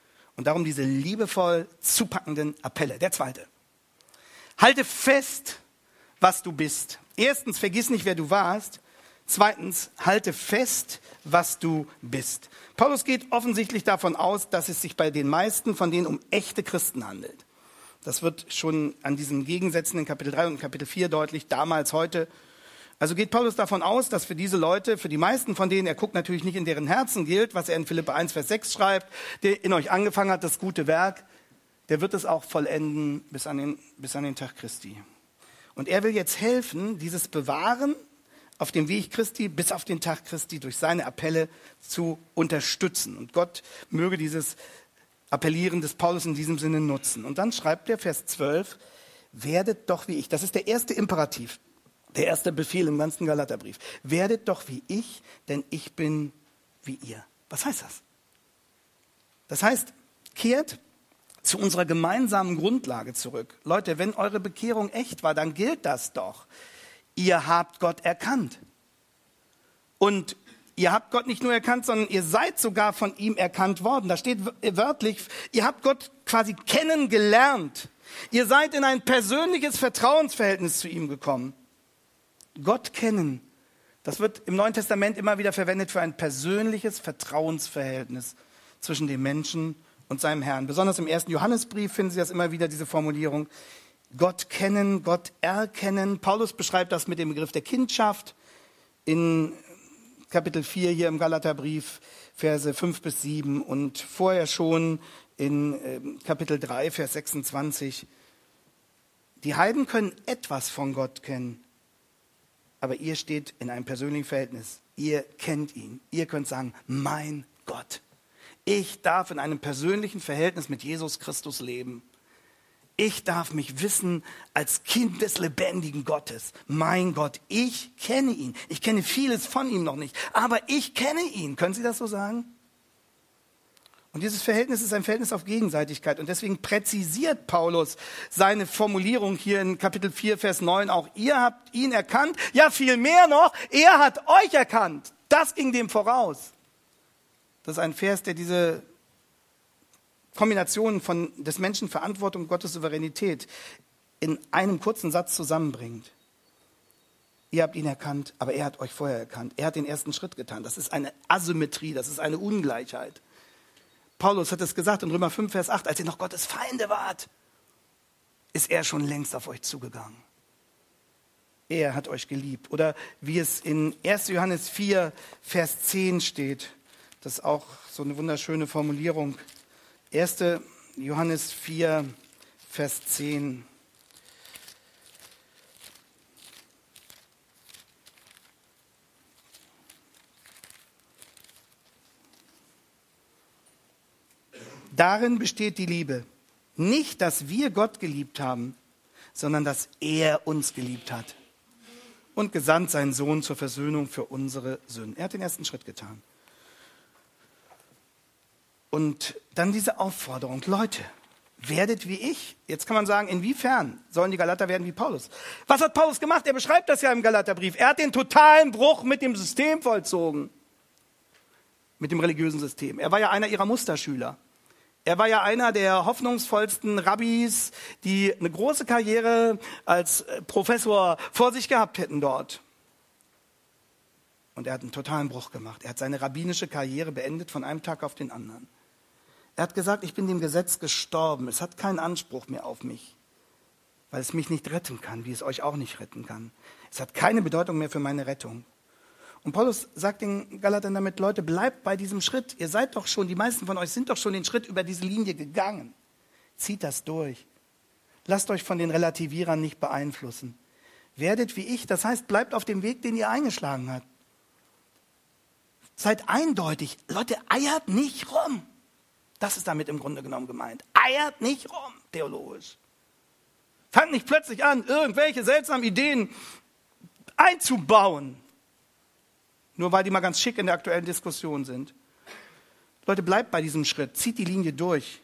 Und darum diese liebevoll zupackenden Appelle. Der zweite. Halte fest, was du bist. Erstens, vergiss nicht, wer du warst. Zweitens, halte fest, was du bist. Paulus geht offensichtlich davon aus, dass es sich bei den meisten von denen um echte Christen handelt. Das wird schon an diesen Gegensätzen in Kapitel 3 und Kapitel 4 deutlich, damals, heute. Also geht Paulus davon aus, dass für diese Leute, für die meisten von denen, er guckt natürlich nicht in deren Herzen, gilt, was er in Philipper 1, Vers 6 schreibt, der in euch angefangen hat, das gute Werk, der wird es auch vollenden bis an den Tag Christi. Und er will jetzt helfen, dieses Bewahren auf dem Weg Christi bis auf den Tag Christi durch seine Appelle zu unterstützen. Und Gott möge dieses Appellieren des Paulus in diesem Sinne nutzen. Und dann schreibt er, Vers 12, werdet doch wie ich. Das ist der erste Imperativ, der erste Befehl im ganzen Galaterbrief. Werdet doch wie ich, denn ich bin wie ihr. Was heißt das? Das heißt, kehrt zu unserer gemeinsamen Grundlage zurück. Leute, wenn eure Bekehrung echt war, dann gilt das doch. Ihr habt Gott erkannt. Und ihr habt Gott nicht nur erkannt, sondern ihr seid sogar von ihm erkannt worden. Da steht wörtlich, ihr habt Gott quasi kennengelernt. Ihr seid in ein persönliches Vertrauensverhältnis zu ihm gekommen. Gott kennen, das wird im Neuen Testament immer wieder verwendet für ein persönliches Vertrauensverhältnis zwischen dem Menschen und seinem Herrn. Besonders im 1. Johannesbrief finden Sie das immer wieder, diese Formulierung. Gott kennen, Gott erkennen. Paulus beschreibt das mit dem Begriff der Kindschaft in Kapitel 4 hier im Galaterbrief, Verse 5 bis 7 und vorher schon in Kapitel 3, Vers 26. Die Heiden können etwas von Gott kennen, aber ihr steht in einem persönlichen Verhältnis. Ihr kennt ihn. Ihr könnt sagen, mein Gott. Ich darf in einem persönlichen Verhältnis mit Jesus Christus leben. Ich darf mich wissen als Kind des lebendigen Gottes. Mein Gott, ich kenne ihn. Ich kenne vieles von ihm noch nicht, aber ich kenne ihn. Können Sie das so sagen? Und dieses Verhältnis ist ein Verhältnis auf Gegenseitigkeit. Und deswegen präzisiert Paulus seine Formulierung hier in Kapitel 4, Vers 9 auch. Ihr habt ihn erkannt. Ja, viel mehr noch. Er hat euch erkannt. Das ging dem voraus. Das ist ein Vers, der diese Kombination des Menschen Verantwortung und Gottes Souveränität in einem kurzen Satz zusammenbringt. Ihr habt ihn erkannt, aber er hat euch vorher erkannt. Er hat den ersten Schritt getan. Das ist eine Asymmetrie, das ist eine Ungleichheit. Paulus hat es gesagt in Römer 5, Vers 8, als ihr noch Gottes Feinde wart, ist er schon längst auf euch zugegangen. Er hat euch geliebt. Oder wie es in 1. Johannes 4, Vers 10 steht, das ist auch so eine wunderschöne Formulierung. 1. Johannes 4, Vers 10. Darin besteht die Liebe. Nicht, dass wir Gott geliebt haben, sondern dass er uns geliebt hat und gesandt seinen Sohn zur Versöhnung für unsere Sünden. Er hat den ersten Schritt getan. Und dann diese Aufforderung, Leute, werdet wie ich. Jetzt kann man sagen, inwiefern sollen die Galater werden wie Paulus? Was hat Paulus gemacht? Er beschreibt das ja im Galaterbrief. Er hat den totalen Bruch mit dem System vollzogen. Mit dem religiösen System. Er war ja einer ihrer Musterschüler. Er war ja einer der hoffnungsvollsten Rabbis, die eine große Karriere als Professor vor sich gehabt hätten dort. Und er hat einen totalen Bruch gemacht. Er hat seine rabbinische Karriere beendet von einem Tag auf den anderen. Er hat gesagt, ich bin dem Gesetz gestorben. Es hat keinen Anspruch mehr auf mich, weil es mich nicht retten kann, wie es euch auch nicht retten kann. Es hat keine Bedeutung mehr für meine Rettung. Und Paulus sagt den Galatern damit, Leute, bleibt bei diesem Schritt. Ihr seid doch schon, die meisten von euch sind doch schon den Schritt über diese Linie gegangen. Zieht das durch. Lasst euch von den Relativierern nicht beeinflussen. Werdet wie ich, das heißt, bleibt auf dem Weg, den ihr eingeschlagen habt. Seid eindeutig. Leute, eiert nicht rum. Das ist damit im Grunde genommen gemeint. Eiert nicht rum, theologisch. Fangt nicht plötzlich an, irgendwelche seltsamen Ideen einzubauen. Nur weil die mal ganz schick in der aktuellen Diskussion sind. Leute, bleibt bei diesem Schritt. Zieht die Linie durch.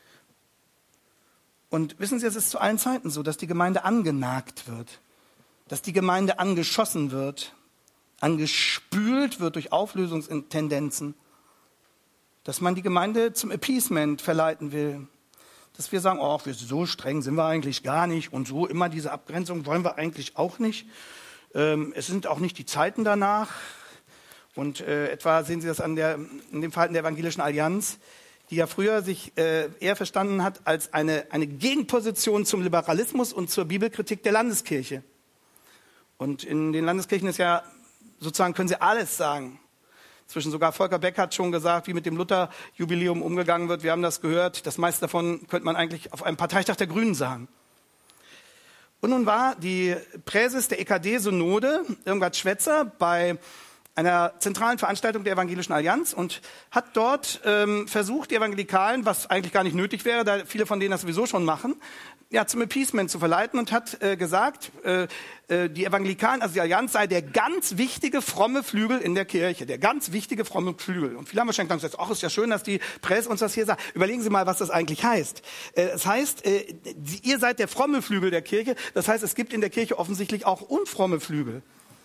Und wissen Sie, es ist zu allen Zeiten so, dass die Gemeinde angenagt wird. Dass die Gemeinde angeschossen wird. Angespült wird durch Auflösungstendenzen. dass man die Gemeinde zum Appeasement verleiten will. Dass wir sagen, oh, so streng sind wir eigentlich gar nicht und so immer diese Abgrenzung wollen wir eigentlich auch nicht. Es sind auch nicht die Zeiten danach. Und etwa sehen Sie das in dem Verhalten der Evangelischen Allianz, die ja früher sich eher verstanden hat als eine Gegenposition zum Liberalismus und zur Bibelkritik der Landeskirche. Und in den Landeskirchen ist ja sozusagen, können Sie alles sagen. Inzwischen sogar Volker Beck hat schon gesagt, wie mit dem Luther-Jubiläum umgegangen wird. Wir haben das gehört. Das meiste davon könnte man eigentlich auf einem Parteitag der Grünen sagen. Und nun war die Präses der EKD-Synode, Irmgard Schwetzer, bei einer zentralen Veranstaltung der Evangelischen Allianz und hat dort versucht, die Evangelikalen, was eigentlich gar nicht nötig wäre, da viele von denen das sowieso schon machen, ja, zum Appeasement zu verleiten und hat gesagt, die Evangelikalen, also die Allianz, sei der ganz wichtige fromme Flügel in der Kirche, der ganz wichtige fromme Flügel. Und viele haben wahrscheinlich gesagt, ach, ist ja schön, dass die Presse uns das hier sagt. Überlegen Sie mal, was das eigentlich heißt. Es heißt, ihr seid der fromme Flügel der Kirche. Das heißt, es gibt in der Kirche offensichtlich auch unfromme Flügel.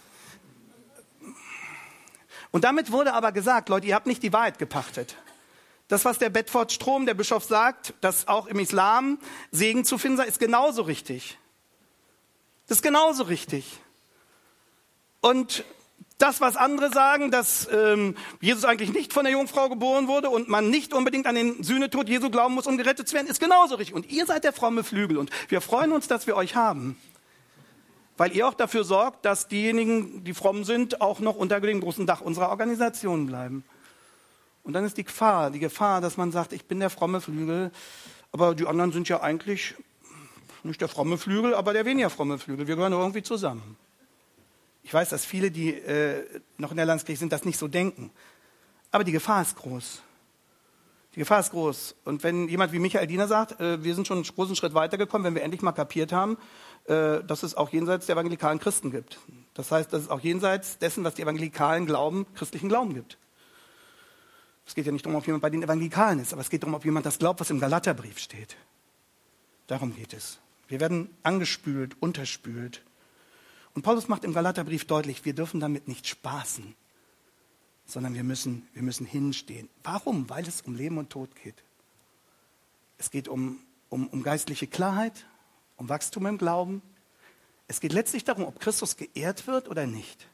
Und damit wurde aber gesagt, Leute, ihr habt nicht die Wahrheit gepachtet. Das, was der Bedford Strom, der Bischof, sagt, dass auch im Islam Segen zu finden sei, ist genauso richtig. Das ist genauso richtig. Und das, was andere sagen, dass Jesus eigentlich nicht von der Jungfrau geboren wurde und man nicht unbedingt an den Sühnetod Jesu glauben muss, um gerettet zu werden, ist genauso richtig. Und ihr seid der fromme Flügel und wir freuen uns, dass wir euch haben. Weil ihr auch dafür sorgt, dass diejenigen, die fromm sind, auch noch unter dem großen Dach unserer Organisation bleiben. Und dann ist die Gefahr, dass man sagt, ich bin der fromme Flügel, aber die anderen sind ja eigentlich nicht der fromme Flügel, aber der weniger fromme Flügel. Wir gehören irgendwie zusammen. Ich weiß, dass viele, die noch in der Landeskirche sind, das nicht so denken. Aber die Gefahr ist groß. Die Gefahr ist groß. Und wenn jemand wie Michael Diener sagt, wir sind schon einen großen Schritt weitergekommen, wenn wir endlich mal kapiert haben, dass es auch jenseits der evangelikalen Christen gibt. Das heißt, dass es auch jenseits dessen, was die Evangelikalen glauben, christlichen Glauben gibt. Es geht ja nicht darum, ob jemand bei den Evangelikalen ist, aber es geht darum, ob jemand das glaubt, was im Galaterbrief steht. Darum geht es. Wir werden angespült, unterspült. Und Paulus macht im Galaterbrief deutlich, wir dürfen damit nicht spaßen, sondern wir müssen hinstehen. Warum? Weil es um Leben und Tod geht. Es geht um geistliche Klarheit, um Wachstum im Glauben. Es geht letztlich darum, ob Christus geehrt wird oder nicht.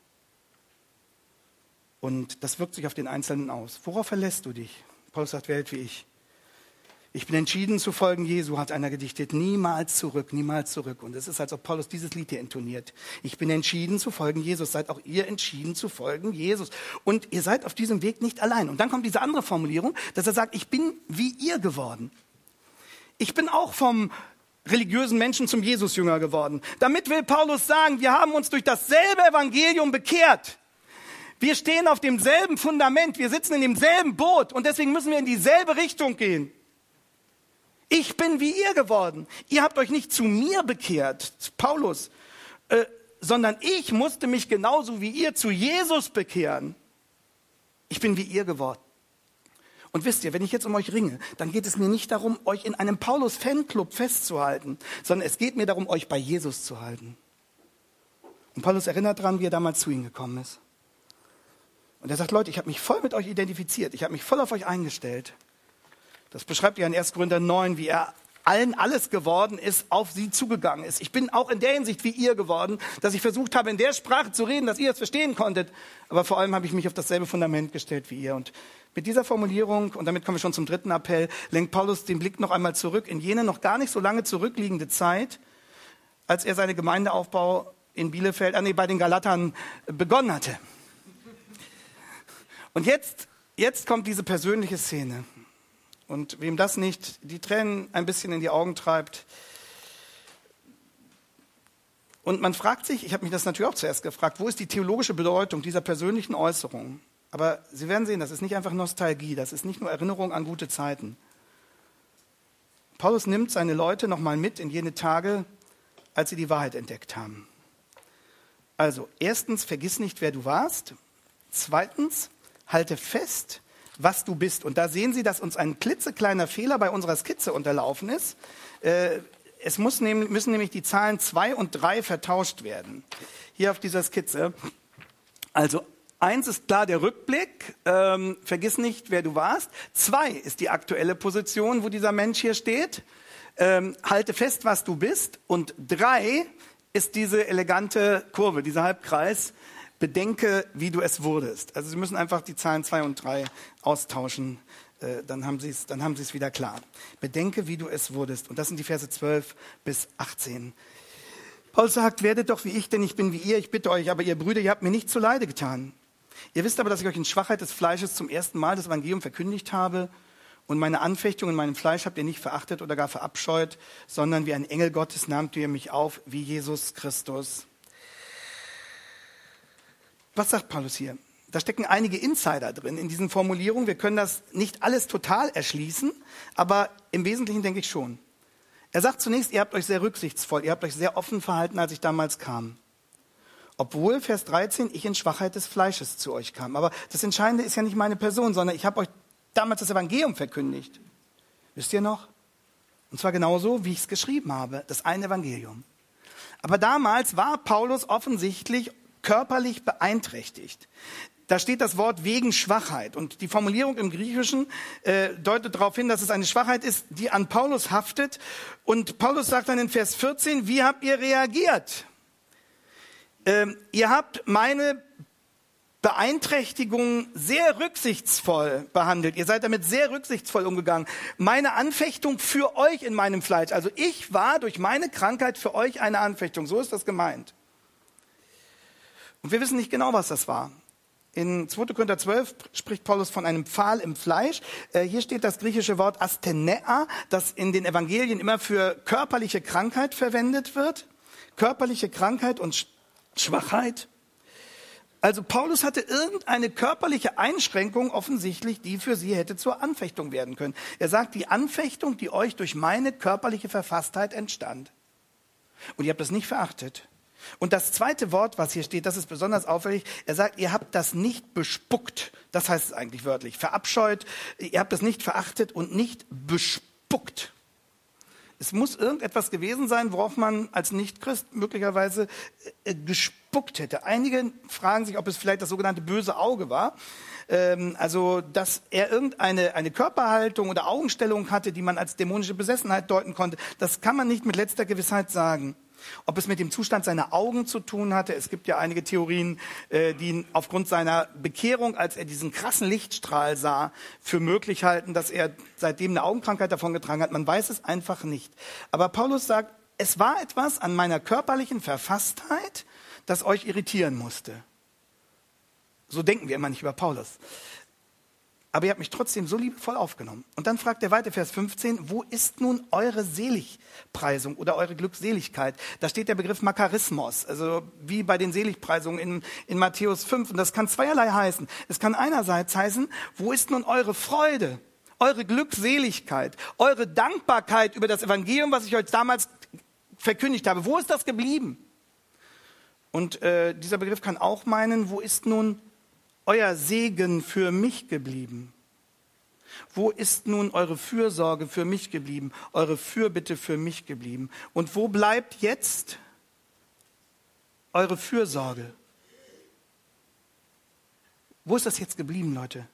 Und das wirkt sich auf den Einzelnen aus. Worauf verlässt du dich? Paulus sagt, werdet wie ich. Ich bin entschieden zu folgen Jesu, hat einer gedichtet. Niemals zurück, niemals zurück. Und es ist, als ob Paulus dieses Lied hier intoniert. Ich bin entschieden zu folgen Jesus. Seid auch ihr entschieden zu folgen Jesus. Und ihr seid auf diesem Weg nicht allein. Und dann kommt diese andere Formulierung, dass er sagt, ich bin wie ihr geworden. Ich bin auch vom religiösen Menschen zum Jesus-Jünger geworden. Damit will Paulus sagen, wir haben uns durch dasselbe Evangelium bekehrt. Wir stehen auf demselben Fundament, wir sitzen in demselben Boot und deswegen müssen wir in dieselbe Richtung gehen. Ich bin wie ihr geworden. Ihr habt euch nicht zu mir bekehrt, Paulus, sondern ich musste mich genauso wie ihr zu Jesus bekehren. Ich bin wie ihr geworden. Und wisst ihr, wenn ich jetzt um euch ringe, dann geht es mir nicht darum, euch in einem Paulus-Fanclub festzuhalten, sondern es geht mir darum, euch bei Jesus zu halten. Und Paulus erinnert daran, wie er damals zu ihnen gekommen ist. Und er sagt, Leute, ich habe mich voll mit euch identifiziert, ich habe mich voll auf euch eingestellt. Das beschreibt er in 1. Korinther 9, wie er allen alles geworden ist, auf sie zugegangen ist. Ich bin auch in der Hinsicht wie ihr geworden, dass ich versucht habe, in der Sprache zu reden, dass ihr es verstehen konntet. Aber vor allem habe ich mich auf dasselbe Fundament gestellt wie ihr. Und mit dieser Formulierung, und damit kommen wir schon zum dritten Appell, lenkt Paulus den Blick noch einmal zurück in jene noch gar nicht so lange zurückliegende Zeit, als er seine Gemeindeaufbau in Bielefeld, bei den Galatern begonnen hatte. Und jetzt kommt diese persönliche Szene. Und wem das nicht die Tränen ein bisschen in die Augen treibt. Und man fragt sich, ich habe mich das natürlich auch zuerst gefragt, wo ist die theologische Bedeutung dieser persönlichen Äußerung? Aber Sie werden sehen, das ist nicht einfach Nostalgie, das ist nicht nur Erinnerung an gute Zeiten. Paulus nimmt seine Leute nochmal mit in jene Tage, als sie die Wahrheit entdeckt haben. Also, erstens, vergiss nicht, wer du warst. Zweitens, halte fest, was du bist. Und da sehen Sie, dass uns ein klitzekleiner Fehler bei unserer Skizze unterlaufen ist. Es müssen nämlich die Zahlen 2 und 3 vertauscht werden. Hier auf dieser Skizze. Also 1 ist klar der Rückblick, vergiss nicht, wer du warst. 2 ist die aktuelle Position, wo dieser Mensch hier steht. Halte fest, was du bist. Und 3 ist diese elegante Kurve, dieser Halbkreis. Bedenke, wie du es wurdest. Also Sie müssen einfach die Zahlen 2 und 3 austauschen, dann haben Sie es wieder klar. Bedenke, wie du es wurdest. Und das sind die Verse 12 bis 18. Paulus sagt, werdet doch wie ich, denn ich bin wie ihr. Ich bitte euch, aber ihr Brüder, ihr habt mir nicht zuleide getan. Ihr wisst aber, dass ich euch in Schwachheit des Fleisches zum ersten Mal das Evangelium verkündigt habe. Und meine Anfechtung in meinem Fleisch habt ihr nicht verachtet oder gar verabscheut, sondern wie ein Engel Gottes nahmt ihr mich auf, wie Jesus Christus. Was sagt Paulus hier? Da stecken einige Insider drin in diesen Formulierungen. Wir können das nicht alles total erschließen, aber im Wesentlichen denke ich schon. Er sagt zunächst, ihr habt euch sehr rücksichtsvoll, ihr habt euch sehr offen verhalten, als ich damals kam. Obwohl, Vers 13, ich in Schwachheit des Fleisches zu euch kam. Aber das Entscheidende ist ja nicht meine Person, sondern ich habe euch damals das Evangelium verkündigt. Wisst ihr noch? Und zwar genauso, wie ich es geschrieben habe, das eine Evangelium. Aber damals war Paulus offensichtlich körperlich beeinträchtigt. Da steht das Wort wegen Schwachheit. Und die Formulierung im Griechischen deutet darauf hin, dass es eine Schwachheit ist, die an Paulus haftet. Und Paulus sagt dann in Vers 14, wie habt ihr reagiert? Ihr habt meine Beeinträchtigung sehr rücksichtsvoll behandelt. Ihr seid damit sehr rücksichtsvoll umgegangen. Meine Anfechtung für euch in meinem Fleisch. Also ich war durch meine Krankheit für euch eine Anfechtung. So ist das gemeint. Und wir wissen nicht genau, was das war. In 2. Korinther 12 spricht Paulus von einem Pfahl im Fleisch. Hier steht das griechische Wort Asthenea, das in den Evangelien immer für körperliche Krankheit verwendet wird. Körperliche Krankheit und Schwachheit. Also Paulus hatte irgendeine körperliche Einschränkung offensichtlich, die für sie hätte zur Anfechtung werden können. Er sagt, die Anfechtung, die euch durch meine körperliche Verfasstheit entstand. Und ihr habt das nicht verachtet. Und das zweite Wort, was hier steht, das ist besonders auffällig. Er sagt, ihr habt das nicht bespuckt. Das heißt es eigentlich wörtlich. Verabscheut. Ihr habt das nicht verachtet und nicht bespuckt. Es muss irgendetwas gewesen sein, worauf man als Nichtchrist möglicherweise gespuckt hätte. Einige fragen sich, ob es vielleicht das sogenannte böse Auge war. Also, dass er eine Körperhaltung oder Augenstellung hatte, die man als dämonische Besessenheit deuten konnte. Das kann man nicht mit letzter Gewissheit sagen. Ob es mit dem Zustand seiner Augen zu tun hatte. Es gibt ja einige Theorien, die ihn aufgrund seiner Bekehrung, als er diesen krassen Lichtstrahl sah, für möglich halten, dass er seitdem eine Augenkrankheit davongetragen hat. Man weiß es einfach nicht. Aber Paulus sagt, es war etwas an meiner körperlichen Verfasstheit, das euch irritieren musste. So denken wir immer nicht über Paulus. Aber ihr habt mich trotzdem so liebevoll aufgenommen. Und dann fragt er weiter, Vers 15, wo ist nun eure Seligpreisung oder eure Glückseligkeit? Da steht der Begriff Makarismos, also wie bei den Seligpreisungen in Matthäus 5. Und das kann zweierlei heißen. Es kann einerseits heißen, wo ist nun eure Freude, eure Glückseligkeit, eure Dankbarkeit über das Evangelium, was ich euch damals verkündigt habe? Wo ist das geblieben? Und dieser Begriff kann auch meinen, wo ist nun euer Segen für mich geblieben? Wo ist nun eure Fürsorge für mich geblieben? Eure Fürbitte für mich geblieben? Und wo bleibt jetzt eure Fürsorge? Wo ist das jetzt geblieben, Leute?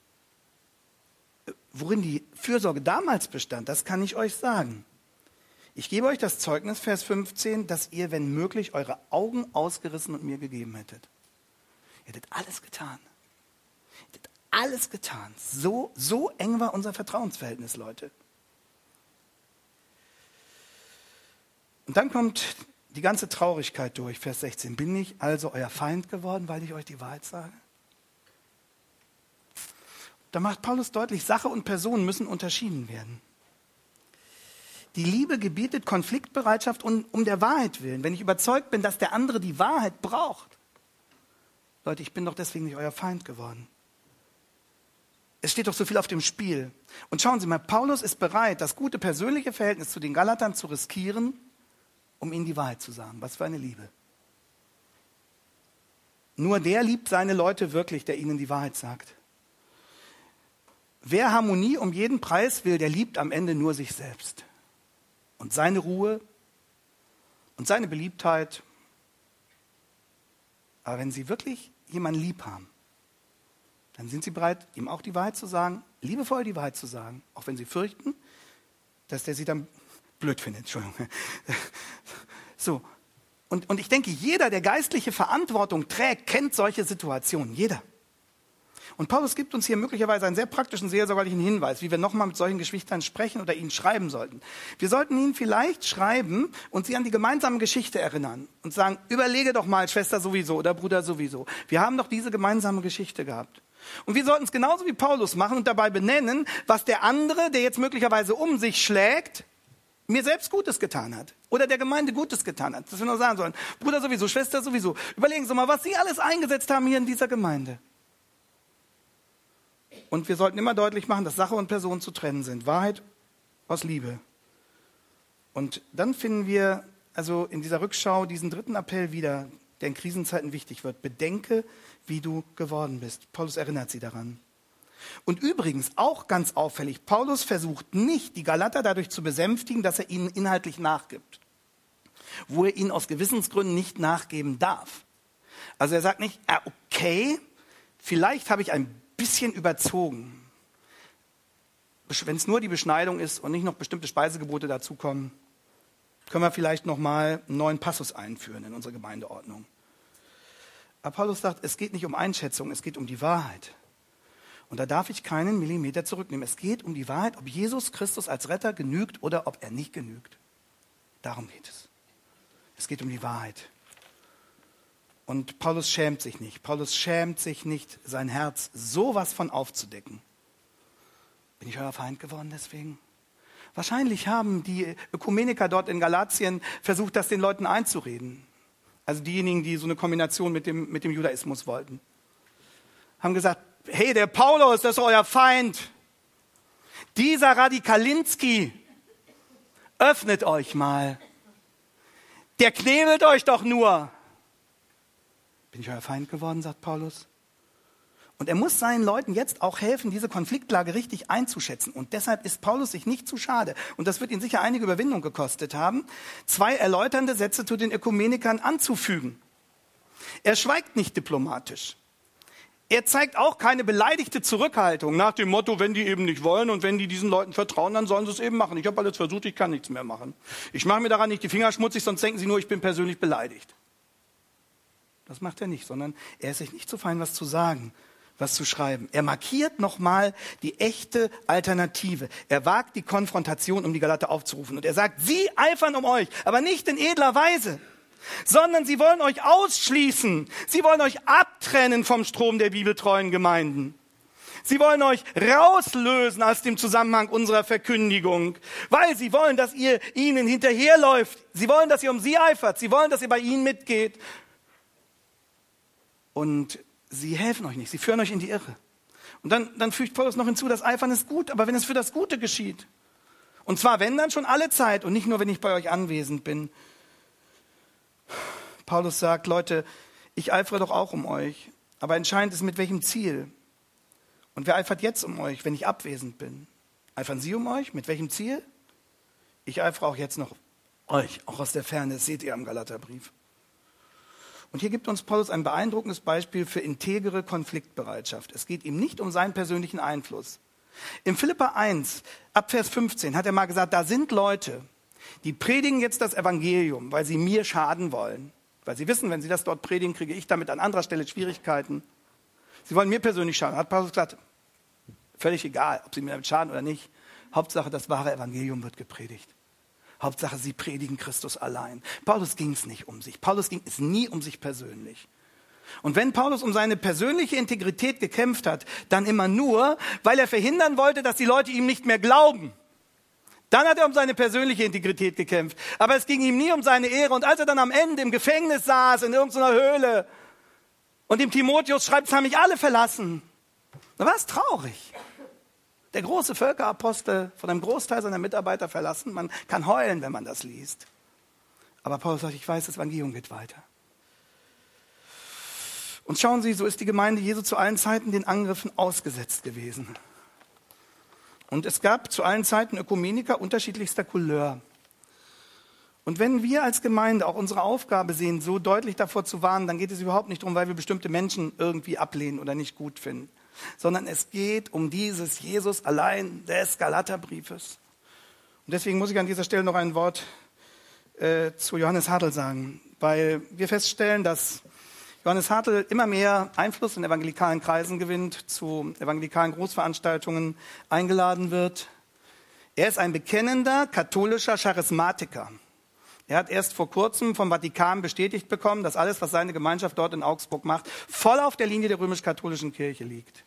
Worin die Fürsorge damals bestand, das kann ich euch sagen. Ich gebe euch das Zeugnis, Vers 15, dass ihr, wenn möglich, eure Augen ausgerissen und mir gegeben hättet. Ihr hättet alles getan. Ihr hättet alles getan. So eng war unser Vertrauensverhältnis, Leute. Und dann kommt die ganze Traurigkeit durch, Vers 16. Bin ich also euer Feind geworden, weil ich euch die Wahrheit sage? Da macht Paulus deutlich, Sache und Person müssen unterschieden werden. Die Liebe gebietet Konfliktbereitschaft um der Wahrheit willen. Wenn ich überzeugt bin, dass der andere die Wahrheit braucht. Leute, ich bin doch deswegen nicht euer Feind geworden. Es steht doch so viel auf dem Spiel. Und schauen Sie mal, Paulus ist bereit, das gute persönliche Verhältnis zu den Galatern zu riskieren, um ihnen die Wahrheit zu sagen. Was für eine Liebe. Nur der liebt seine Leute wirklich, der ihnen die Wahrheit sagt. Wer Harmonie um jeden Preis will, der liebt am Ende nur sich selbst. Und seine Ruhe und seine Beliebtheit. Aber wenn Sie wirklich jemanden lieb haben, dann sind sie bereit, ihm auch die Wahrheit zu sagen, liebevoll die Wahrheit zu sagen, auch wenn sie fürchten, dass der sie dann blöd findet. Entschuldigung. So. Und ich denke, jeder, der geistliche Verantwortung trägt, kennt solche Situationen. Jeder. Und Paulus gibt uns hier möglicherweise einen sehr praktischen, seelsorgerlichen Hinweis, wie wir nochmal mit solchen Geschwistern sprechen oder ihnen schreiben sollten. Wir sollten ihnen vielleicht schreiben und sie an die gemeinsame Geschichte erinnern und sagen, überlege doch mal, Schwester sowieso oder Bruder sowieso. Wir haben doch diese gemeinsame Geschichte gehabt. Und wir sollten es genauso wie Paulus machen und dabei benennen, was der andere, der jetzt möglicherweise um sich schlägt, mir selbst Gutes getan hat oder der Gemeinde Gutes getan hat. Dass wir nur sagen sollen, Bruder sowieso, Schwester sowieso. Überlegen Sie mal, was Sie alles eingesetzt haben hier in dieser Gemeinde. Und wir sollten immer deutlich machen, dass Sache und Person zu trennen sind. Wahrheit aus Liebe. Und dann finden wir also in dieser Rückschau diesen dritten Appell wieder, der in Krisenzeiten wichtig wird. Bedenke, wie du geworden bist. Paulus erinnert sie daran. Und übrigens, auch ganz auffällig, Paulus versucht nicht, die Galater dadurch zu besänftigen, dass er ihnen inhaltlich nachgibt. Wo er ihnen aus Gewissensgründen nicht nachgeben darf. Also er sagt nicht, okay, vielleicht habe ich ein bisschen überzogen. Wenn es nur die Beschneidung ist und nicht noch bestimmte Speisegebote dazukommen, können wir vielleicht nochmal einen neuen Passus einführen in unsere Gemeindeordnung. Aber Paulus sagt, es geht nicht um Einschätzung, es geht um die Wahrheit. Und da darf ich keinen Millimeter zurücknehmen. Es geht um die Wahrheit, ob Jesus Christus als Retter genügt oder ob er nicht genügt. Darum geht es. Es geht um die Wahrheit. Und Paulus schämt sich nicht. Paulus schämt sich nicht, sein Herz sowas von aufzudecken. Bin ich euer Feind geworden deswegen? Wahrscheinlich haben die Ökumeniker dort in Galatien versucht, das den Leuten einzureden. Also diejenigen, die so eine Kombination mit dem Judaismus wollten. Haben gesagt, hey, der Paulus, das ist euer Feind. Dieser Radikalinski, öffnet euch mal. Der knebelt euch doch nur. Bin ich euer Feind geworden, sagt Paulus. Und er muss seinen Leuten jetzt auch helfen, diese Konfliktlage richtig einzuschätzen. Und deshalb ist Paulus sich nicht zu schade. Und das wird ihn sicher einige Überwindung gekostet haben, 2 erläuternde Sätze zu den Ökumenikern anzufügen. Er schweigt nicht diplomatisch. Er zeigt auch keine beleidigte Zurückhaltung nach dem Motto, wenn die eben nicht wollen und wenn die diesen Leuten vertrauen, dann sollen sie es eben machen. Ich habe alles versucht, ich kann nichts mehr machen. Ich mache mir daran nicht die Finger schmutzig, sonst denken sie nur, ich bin persönlich beleidigt. Das macht er nicht, sondern er ist sich nicht zu fein, was zu sagen, was zu schreiben. Er markiert nochmal die echte Alternative. Er wagt die Konfrontation, um die Galater aufzurufen. Und er sagt, sie eifern um euch, aber nicht in edler Weise, sondern sie wollen euch ausschließen. Sie wollen euch abtrennen vom Strom der bibeltreuen Gemeinden. Sie wollen euch rauslösen aus dem Zusammenhang unserer Verkündigung, weil sie wollen, dass ihr ihnen hinterherläuft. Sie wollen, dass ihr um sie eifert. Sie wollen, dass ihr bei ihnen mitgeht. Und sie helfen euch nicht, sie führen euch in die Irre. Und dann fügt Paulus noch hinzu, das Eifern ist gut, aber wenn es für das Gute geschieht. Und zwar, wenn dann schon alle Zeit und nicht nur, wenn ich bei euch anwesend bin. Paulus sagt, Leute, ich eifere doch auch um euch, aber entscheidend ist, mit welchem Ziel. Und wer eifert jetzt um euch, wenn ich abwesend bin? Eifern Sie um euch? Mit welchem Ziel? Ich eifere auch jetzt noch euch, auch aus der Ferne, das seht ihr am Galaterbrief. Und hier gibt uns Paulus ein beeindruckendes Beispiel für integere Konfliktbereitschaft. Es geht ihm nicht um seinen persönlichen Einfluss. Im Philipper 1, ab Vers 15, hat er mal gesagt, da sind Leute, die predigen jetzt das Evangelium, weil sie mir schaden wollen. Weil sie wissen, wenn sie das dort predigen, kriege ich damit an anderer Stelle Schwierigkeiten. Sie wollen mir persönlich schaden. Hat Paulus gesagt, völlig egal, ob sie mir damit schaden oder nicht. Hauptsache, das wahre Evangelium wird gepredigt. Hauptsache, sie predigen Christus allein. Paulus ging es nicht um sich. Paulus ging es nie um sich persönlich. Und wenn Paulus um seine persönliche Integrität gekämpft hat, dann immer nur, weil er verhindern wollte, dass die Leute ihm nicht mehr glauben. Dann hat er um seine persönliche Integrität gekämpft. Aber es ging ihm nie um seine Ehre. Und als er dann am Ende im Gefängnis saß, in irgendeiner Höhle, und dem Timotheus schreibt, es haben mich alle verlassen, da war es traurig. Der große Völkerapostel von einem Großteil seiner Mitarbeiter verlassen. Man kann heulen, wenn man das liest. Aber Paulus sagt, ich weiß, das Evangelium geht weiter. Und schauen Sie, so ist die Gemeinde Jesu zu allen Zeiten den Angriffen ausgesetzt gewesen. Und es gab zu allen Zeiten Ökumeniker unterschiedlichster Couleur. Und wenn wir als Gemeinde auch unsere Aufgabe sehen, so deutlich davor zu warnen, dann geht es überhaupt nicht darum, weil wir bestimmte Menschen irgendwie ablehnen oder nicht gut finden. sondern es geht um dieses Jesus allein des Galaterbriefes. Und deswegen muss ich an dieser Stelle noch ein Wort zu Johannes Hartl sagen, weil wir feststellen, dass Johannes Hartl immer mehr Einfluss in evangelikalen Kreisen gewinnt, zu evangelikalen Großveranstaltungen eingeladen wird. Er ist ein bekennender katholischer Charismatiker. Er hat erst vor kurzem vom Vatikan bestätigt bekommen, dass alles, was seine Gemeinschaft dort in Augsburg macht, voll auf der Linie der römisch-katholischen Kirche liegt.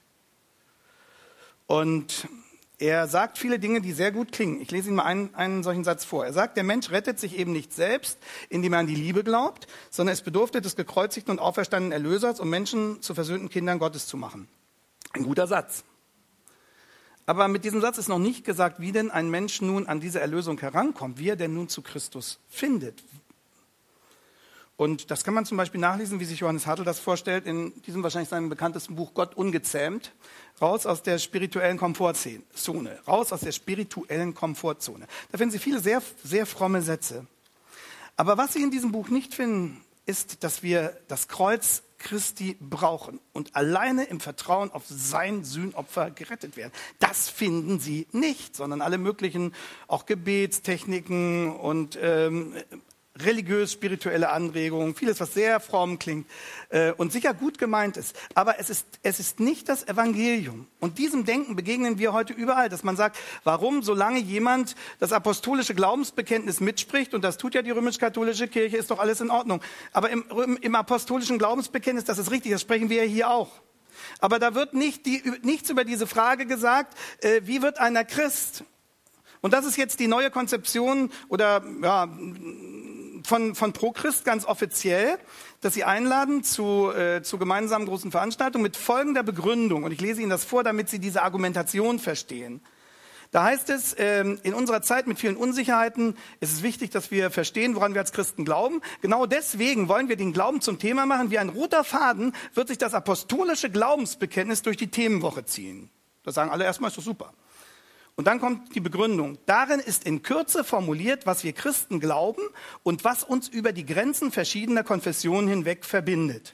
Und er sagt viele Dinge, die sehr gut klingen. Ich lese Ihnen mal einen solchen Satz vor. Er sagt, der Mensch rettet sich eben nicht selbst, indem er an die Liebe glaubt, sondern es bedurfte des gekreuzigten und auferstandenen Erlösers, um Menschen zu versöhnten Kindern Gottes zu machen. Ein guter Satz. Aber mit diesem Satz ist noch nicht gesagt, wie denn ein Mensch nun an diese Erlösung herankommt, wie er denn nun zu Christus findet. Und das kann man zum Beispiel nachlesen, wie sich Johannes Hartl das vorstellt, in diesem wahrscheinlich seinem bekanntesten Buch Gott ungezähmt. Raus aus der spirituellen Komfortzone. Raus aus der spirituellen Komfortzone. Da finden Sie viele sehr, sehr fromme Sätze. Aber was Sie in diesem Buch nicht finden, ist, dass wir das Kreuz Christi brauchen und alleine im Vertrauen auf sein Sühnopfer gerettet werden. Das finden Sie nicht, sondern alle möglichen, auch Gebetstechniken und religiös-spirituelle Anregungen, vieles, was sehr fromm klingt und sicher gut gemeint ist. Aber es ist nicht das Evangelium. Und diesem Denken begegnen wir heute überall, dass man sagt, warum, solange jemand das apostolische Glaubensbekenntnis mitspricht, und das tut ja die römisch-katholische Kirche, ist doch alles in Ordnung. Aber im apostolischen Glaubensbekenntnis, das ist richtig, das sprechen wir ja hier auch. Aber da wird nichts über diese Frage gesagt, wie wird einer Christ? Und das ist jetzt die neue Konzeption oder ja, von ProChrist ganz offiziell, dass sie einladen zu gemeinsamen großen Veranstaltungen mit folgender Begründung. Und ich lese Ihnen das vor, damit Sie diese Argumentation verstehen. Da heißt es, in unserer Zeit mit vielen Unsicherheiten ist es wichtig, dass wir verstehen, woran wir als Christen glauben. Genau deswegen wollen wir den Glauben zum Thema machen. Wie ein roter Faden wird sich das apostolische Glaubensbekenntnis durch die Themenwoche ziehen. Da sagen alle erstmal, ist doch super. Und dann kommt die Begründung. Darin ist in Kürze formuliert, was wir Christen glauben und was uns über die Grenzen verschiedener Konfessionen hinweg verbindet.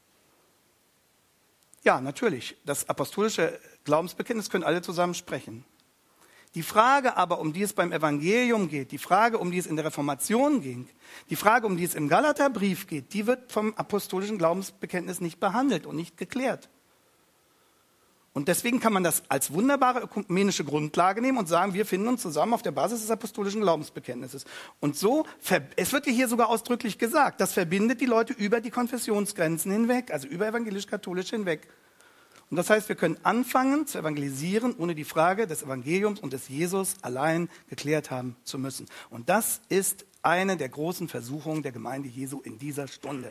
Ja, natürlich, das apostolische Glaubensbekenntnis können alle zusammen sprechen. Die Frage aber, um die es beim Evangelium geht, die Frage, um die es in der Reformation ging, die Frage, um die es im Galaterbrief geht, die wird vom apostolischen Glaubensbekenntnis nicht behandelt und nicht geklärt. Und deswegen kann man das als wunderbare ökumenische Grundlage nehmen und sagen, wir finden uns zusammen auf der Basis des apostolischen Glaubensbekenntnisses. Und so, es wird ja hier sogar ausdrücklich gesagt, das verbindet die Leute über die Konfessionsgrenzen hinweg, also über evangelisch-katholisch hinweg. Und das heißt, wir können anfangen zu evangelisieren, ohne die Frage des Evangeliums und des Jesus allein geklärt haben zu müssen. Und das ist eine der großen Versuchungen der Gemeinde Jesu in dieser Stunde.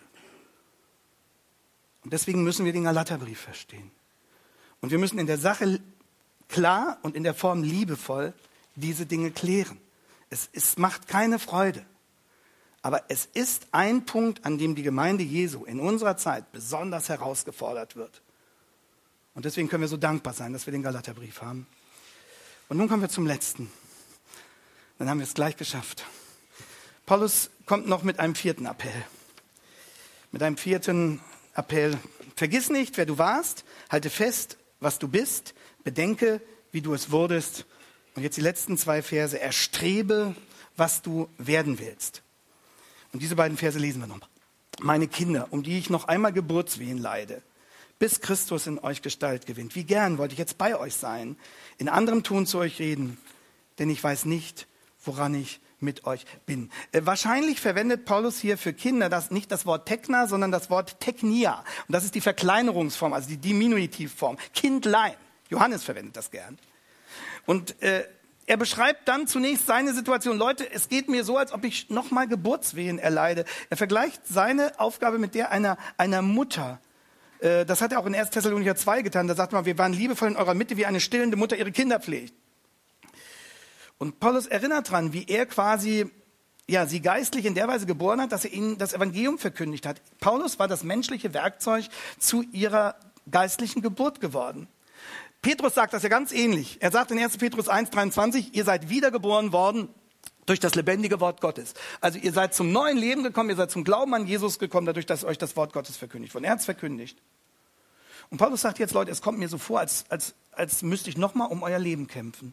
Und deswegen müssen wir den Galaterbrief verstehen. Und wir müssen in der Sache klar und in der Form liebevoll diese Dinge klären. Es macht keine Freude. Aber es ist ein Punkt, an dem die Gemeinde Jesu in unserer Zeit besonders herausgefordert wird. Und deswegen können wir so dankbar sein, dass wir den Galaterbrief haben. Und nun kommen wir zum letzten. Dann haben wir es gleich geschafft. Paulus kommt noch mit einem vierten Appell. Mit einem vierten Appell. Vergiss nicht, wer du warst. Halte fest, was du bist, bedenke, wie du es wurdest. Und jetzt die letzten 2 Verse. Erstrebe, was du werden willst. Und diese beiden Verse lesen wir noch. Meine Kinder, um die ich noch einmal Geburtswehen leide, bis Christus in euch Gestalt gewinnt. Wie gern wollte ich jetzt bei euch sein, in anderem Ton zu euch reden, denn ich weiß nicht, woran ich mit euch bin. Wahrscheinlich verwendet Paulus hier für Kinder nicht das Wort Tekna, sondern das Wort Teknia. Und das ist die Verkleinerungsform, also die Diminutivform. Kindlein. Johannes verwendet das gern. Und er beschreibt dann zunächst seine Situation. Leute, es geht mir so, als ob ich nochmal Geburtswehen erleide. Er vergleicht seine Aufgabe mit der einer Mutter. Das hat er auch in 1. Thessalonicher 2 getan. Da sagt man, wir waren liebevoll in eurer Mitte, wie eine stillende Mutter ihre Kinder pflegt. Und Paulus erinnert daran, wie er quasi sie geistlich in der Weise geboren hat, dass er ihnen das Evangelium verkündigt hat. Paulus war das menschliche Werkzeug zu ihrer geistlichen Geburt geworden. Petrus sagt das ja ganz ähnlich. Er sagt in 1. Petrus 1,23, ihr seid wiedergeboren worden durch das lebendige Wort Gottes. Also ihr seid zum neuen Leben gekommen, ihr seid zum Glauben an Jesus gekommen, dadurch, dass euch das Wort Gottes verkündigt wurde. Er hat es verkündigt. Und Paulus sagt jetzt, Leute, es kommt mir so vor, als müsste ich nochmal um euer Leben kämpfen.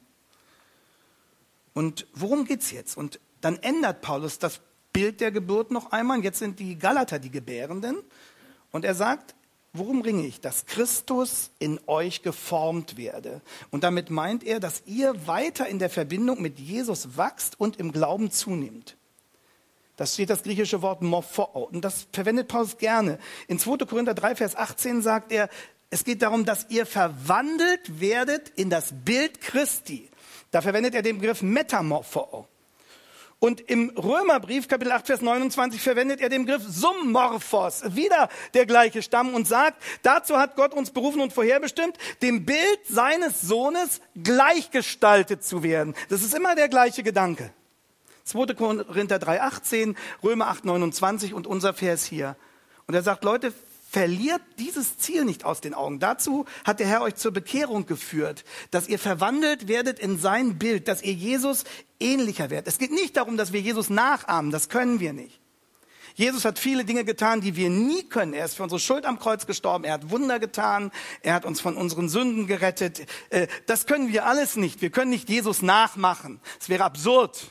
Und worum geht's jetzt? Und dann ändert Paulus das Bild der Geburt noch einmal. Und jetzt sind die Galater die Gebärenden. Und er sagt, worum ringe ich? Dass Christus in euch geformt werde. Und damit meint er, dass ihr weiter in der Verbindung mit Jesus wachst und im Glauben zunehmt. Das steht das griechische Wort morphoo. Und das verwendet Paulus gerne. In 2. Korinther 3, Vers 18 sagt er, es geht darum, dass ihr verwandelt werdet in das Bild Christi. Da verwendet er den Begriff Metamorpho. Und im Römerbrief, Kapitel 8, Vers 29, verwendet er den Begriff Summorphos. Wieder der gleiche Stamm und sagt, dazu hat Gott uns berufen und vorherbestimmt, dem Bild seines Sohnes gleichgestaltet zu werden. Das ist immer der gleiche Gedanke. 2. Korinther 3, 18, Römer 8, 29 und unser Vers hier. Und er sagt, Leute, verliert dieses Ziel nicht aus den Augen. Dazu hat der Herr euch zur Bekehrung geführt, dass ihr verwandelt werdet in sein Bild, dass ihr Jesus ähnlicher werdet. Es geht nicht darum, dass wir Jesus nachahmen, das können wir nicht. Jesus hat viele Dinge getan, die wir nie können. Er ist für unsere Schuld am Kreuz gestorben, er hat Wunder getan, er hat uns von unseren Sünden gerettet. Das können wir alles nicht. Wir können nicht Jesus nachmachen. Es wäre absurd.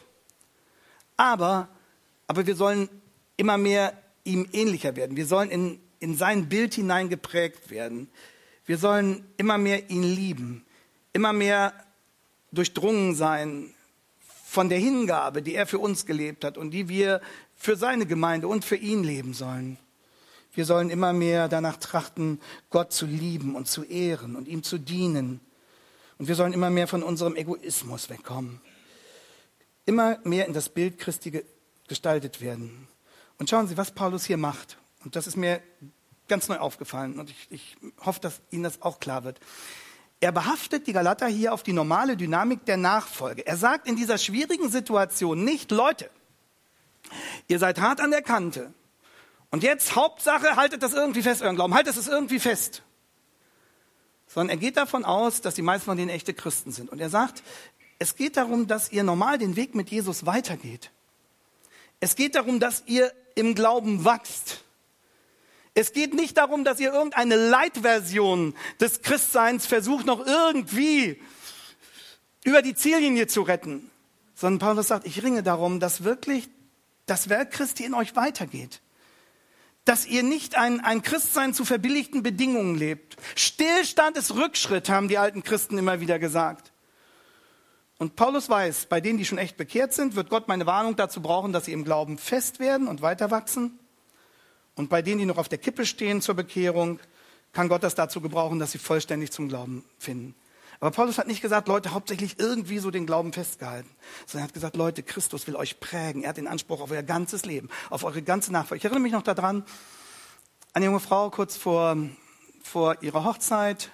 Aber wir sollen immer mehr ihm ähnlicher werden. Wir sollen in sein Bild hineingeprägt werden. Wir sollen immer mehr ihn lieben, immer mehr durchdrungen sein von der Hingabe, die er für uns gelebt hat und die wir für seine Gemeinde und für ihn leben sollen. Wir sollen immer mehr danach trachten, Gott zu lieben und zu ehren und ihm zu dienen. Und wir sollen immer mehr von unserem Egoismus wegkommen. Immer mehr in das Bild Christi gestaltet werden. Und schauen Sie, was Paulus hier macht. Und das ist mir ganz neu aufgefallen und ich hoffe, dass Ihnen das auch klar wird. Er behaftet die Galater hier auf die normale Dynamik der Nachfolge. Er sagt in dieser schwierigen Situation nicht, Leute, ihr seid hart an der Kante und jetzt Hauptsache, haltet das irgendwie fest, euren Glauben, haltet es irgendwie fest. Sondern er geht davon aus, dass die meisten von denen echte Christen sind. Und er sagt, es geht darum, dass ihr normal den Weg mit Jesus weitergeht. Es geht darum, dass ihr im Glauben wachst. Es geht nicht darum, dass ihr irgendeine Light-Version des Christseins versucht, noch irgendwie über die Ziellinie zu retten. Sondern Paulus sagt, ich ringe darum, dass wirklich das Werk Christi in euch weitergeht. Dass ihr nicht ein Christsein zu verbilligten Bedingungen lebt. Stillstand ist Rückschritt, haben die alten Christen immer wieder gesagt. Und Paulus weiß, bei denen, die schon echt bekehrt sind, wird Gott meine Warnung dazu brauchen, dass sie im Glauben fest werden und weiter wachsen. Und bei denen, die noch auf der Kippe stehen zur Bekehrung, kann Gott das dazu gebrauchen, dass sie vollständig zum Glauben finden. Aber Paulus hat nicht gesagt, Leute, hauptsächlich irgendwie so den Glauben festgehalten, sondern er hat gesagt, Leute, Christus will euch prägen. Er hat den Anspruch auf euer ganzes Leben, auf eure ganze Nachfolge. Ich erinnere mich noch daran, eine junge Frau kurz vor ihrer Hochzeit,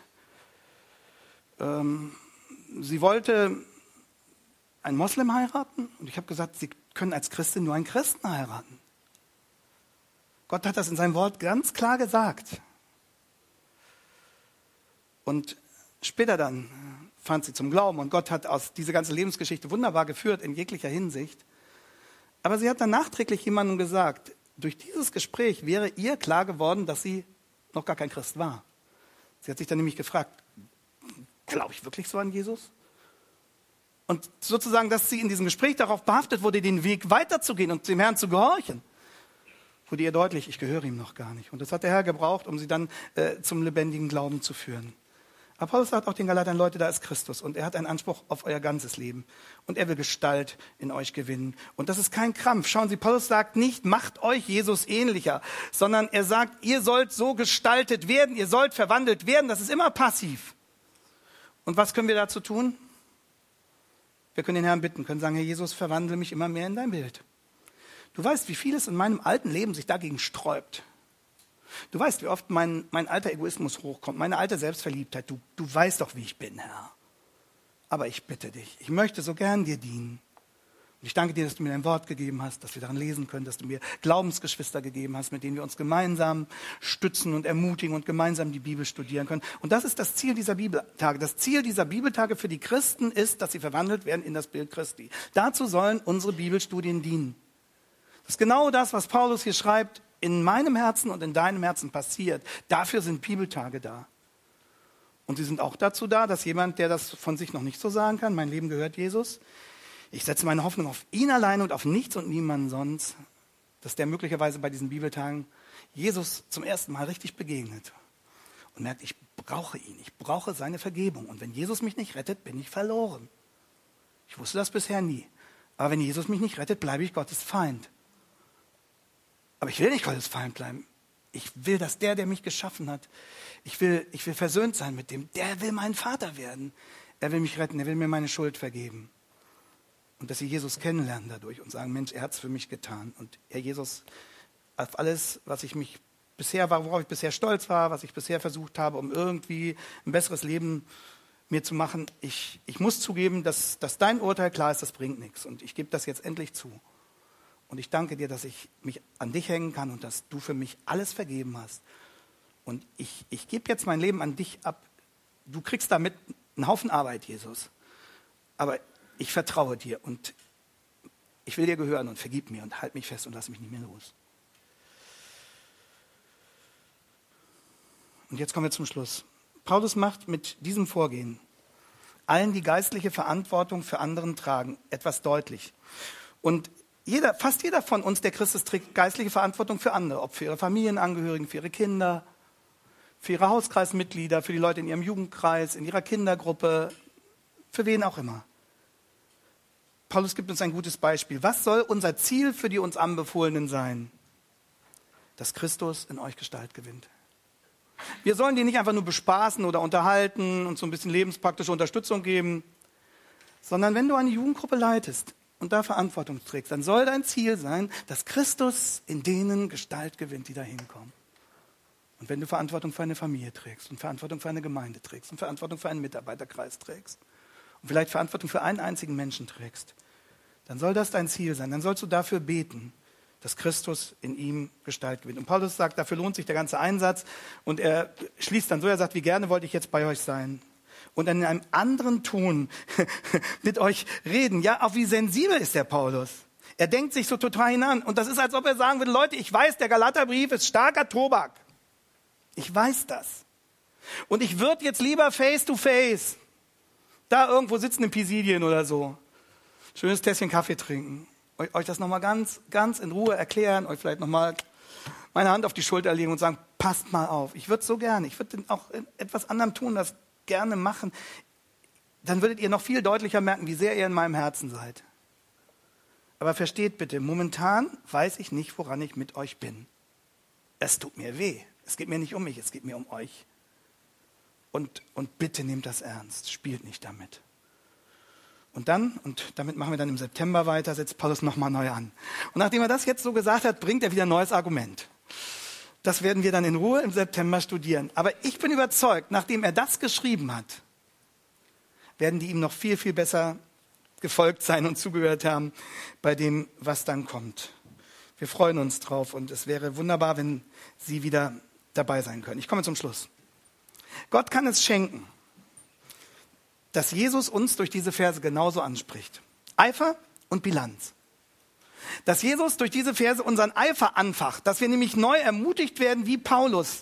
sie wollte einen Moslem heiraten und ich habe gesagt, sie können als Christin nur einen Christen heiraten. Gott hat das in seinem Wort ganz klar gesagt. Und später dann fand sie zum Glauben und Gott hat aus diese ganze Lebensgeschichte wunderbar geführt in jeglicher Hinsicht. Aber sie hat dann nachträglich jemandem gesagt, durch dieses Gespräch wäre ihr klar geworden, dass sie noch gar kein Christ war. Sie hat sich dann nämlich gefragt, glaube ich wirklich so an Jesus? Und sozusagen, dass sie in diesem Gespräch darauf behaftet wurde, den Weg weiterzugehen und dem Herrn zu gehorchen, wurde ihr deutlich, ich gehöre ihm noch gar nicht. Und das hat der Herr gebraucht, um sie dann zum lebendigen Glauben zu führen. Aber Paulus sagt auch den Galatern, Leute, da ist Christus und er hat einen Anspruch auf euer ganzes Leben. Und er will Gestalt in euch gewinnen. Und das ist kein Krampf. Schauen Sie, Paulus sagt nicht, macht euch Jesus ähnlicher, sondern er sagt, ihr sollt so gestaltet werden, ihr sollt verwandelt werden. Das ist immer passiv. Und was können wir dazu tun? Wir können den Herrn bitten, können sagen, Herr Jesus, verwandle mich immer mehr in dein Bild. Du weißt, wie vieles in meinem alten Leben sich dagegen sträubt. Du weißt, wie oft mein alter Egoismus hochkommt, meine alte Selbstverliebtheit. Du weißt doch, wie ich bin, Herr. Aber ich bitte dich, ich möchte so gern dir dienen. Und ich danke dir, dass du mir dein Wort gegeben hast, dass wir daran lesen können, dass du mir Glaubensgeschwister gegeben hast, mit denen wir uns gemeinsam stützen und ermutigen und gemeinsam die Bibel studieren können. Und das ist das Ziel dieser Bibeltage. Das Ziel dieser Bibeltage für die Christen ist, dass sie verwandelt werden in das Bild Christi. Dazu sollen unsere Bibelstudien dienen. Das ist genau das, was Paulus hier schreibt, in meinem Herzen und in deinem Herzen passiert. Dafür sind Bibeltage da. Und sie sind auch dazu da, dass jemand, der das von sich noch nicht so sagen kann, mein Leben gehört Jesus, ich setze meine Hoffnung auf ihn alleine und auf nichts und niemanden sonst, dass der möglicherweise bei diesen Bibeltagen Jesus zum ersten Mal richtig begegnet und merkt, ich brauche ihn, ich brauche seine Vergebung. Und wenn Jesus mich nicht rettet, bin ich verloren. Ich wusste das bisher nie. Aber wenn Jesus mich nicht rettet, bleibe ich Gottes Feind. Aber ich will nicht Gottes Feind bleiben. Ich will, dass der mich geschaffen hat, ich will versöhnt sein mit dem. Der will mein Vater werden. Er will mich retten, er will mir meine Schuld vergeben. Und dass sie Jesus kennenlernen dadurch und sagen, Mensch, er hat es für mich getan. Und Herr Jesus, auf alles, worauf ich bisher stolz war, was ich bisher versucht habe, um irgendwie ein besseres Leben mir zu machen, ich muss zugeben, dass dein Urteil klar ist, das bringt nichts. Und ich gebe das jetzt endlich zu. Und ich danke dir, dass ich mich an dich hängen kann und dass du für mich alles vergeben hast. Und ich gebe jetzt mein Leben an dich ab. Du kriegst damit einen Haufen Arbeit, Jesus. Aber ich vertraue dir und ich will dir gehören und vergib mir und halt mich fest und lass mich nicht mehr los. Und jetzt kommen wir zum Schluss. Paulus macht mit diesem Vorgehen allen, die geistliche Verantwortung für anderen tragen, etwas deutlich. Und fast jeder von uns, der Christus trägt geistliche Verantwortung für andere, ob für ihre Familienangehörigen, für ihre Kinder, für ihre Hauskreismitglieder, für die Leute in ihrem Jugendkreis, in ihrer Kindergruppe, für wen auch immer. Paulus gibt uns ein gutes Beispiel. Was soll unser Ziel für die uns Anbefohlenen sein? Dass Christus in euch Gestalt gewinnt. Wir sollen die nicht einfach nur bespaßen oder unterhalten und so ein bisschen lebenspraktische Unterstützung geben, sondern wenn du eine Jugendgruppe leitest und da Verantwortung trägst, dann soll dein Ziel sein, dass Christus in denen Gestalt gewinnt, die da hinkommen. Und wenn du Verantwortung für eine Familie trägst und Verantwortung für eine Gemeinde trägst und Verantwortung für einen Mitarbeiterkreis trägst und vielleicht Verantwortung für einen einzigen Menschen trägst, dann soll das dein Ziel sein. Dann sollst du dafür beten, dass Christus in ihm Gestalt gewinnt. Und Paulus sagt, dafür lohnt sich der ganze Einsatz. Und er schließt dann so, er sagt, wie gerne wollte ich jetzt bei euch sein. Und dann in einem anderen Ton mit euch reden. Ja, auch wie sensibel ist der Paulus. Er denkt sich so total hinein. Und das ist, als ob er sagen würde, Leute, ich weiß, der Galaterbrief ist starker Tobak. Ich weiß das. Und ich würde jetzt lieber face to face da irgendwo sitzen in Pisidien oder so. Schönes Tässchen Kaffee trinken. Euch das nochmal ganz, ganz in Ruhe erklären, euch vielleicht nochmal meine Hand auf die Schulter legen und sagen, passt mal auf. Ich würde so gerne, ich würde auch in etwas anderem tun, das gerne machen. Dann würdet ihr noch viel deutlicher merken, wie sehr ihr in meinem Herzen seid. Aber versteht bitte, momentan weiß ich nicht, woran ich mit euch bin. Es tut mir weh. Es geht mir nicht um mich, es geht mir um euch. Und bitte nehmt das ernst, spielt nicht damit. Und damit machen wir dann im September weiter, setzt Paulus nochmal neu an. Und nachdem er das jetzt so gesagt hat, bringt er wieder ein neues Argument. Das werden wir dann in Ruhe im September studieren. Aber ich bin überzeugt, nachdem er das geschrieben hat, werden die ihm noch viel, viel besser gefolgt sein und zugehört haben bei dem, was dann kommt. Wir freuen uns drauf und es wäre wunderbar, wenn Sie wieder dabei sein können. Ich komme zum Schluss. Gott kann es schenken, dass Jesus uns durch diese Verse genauso anspricht. Eifer und Bilanz. Dass Jesus durch diese Verse unseren Eifer anfacht, dass wir nämlich neu ermutigt werden wie Paulus,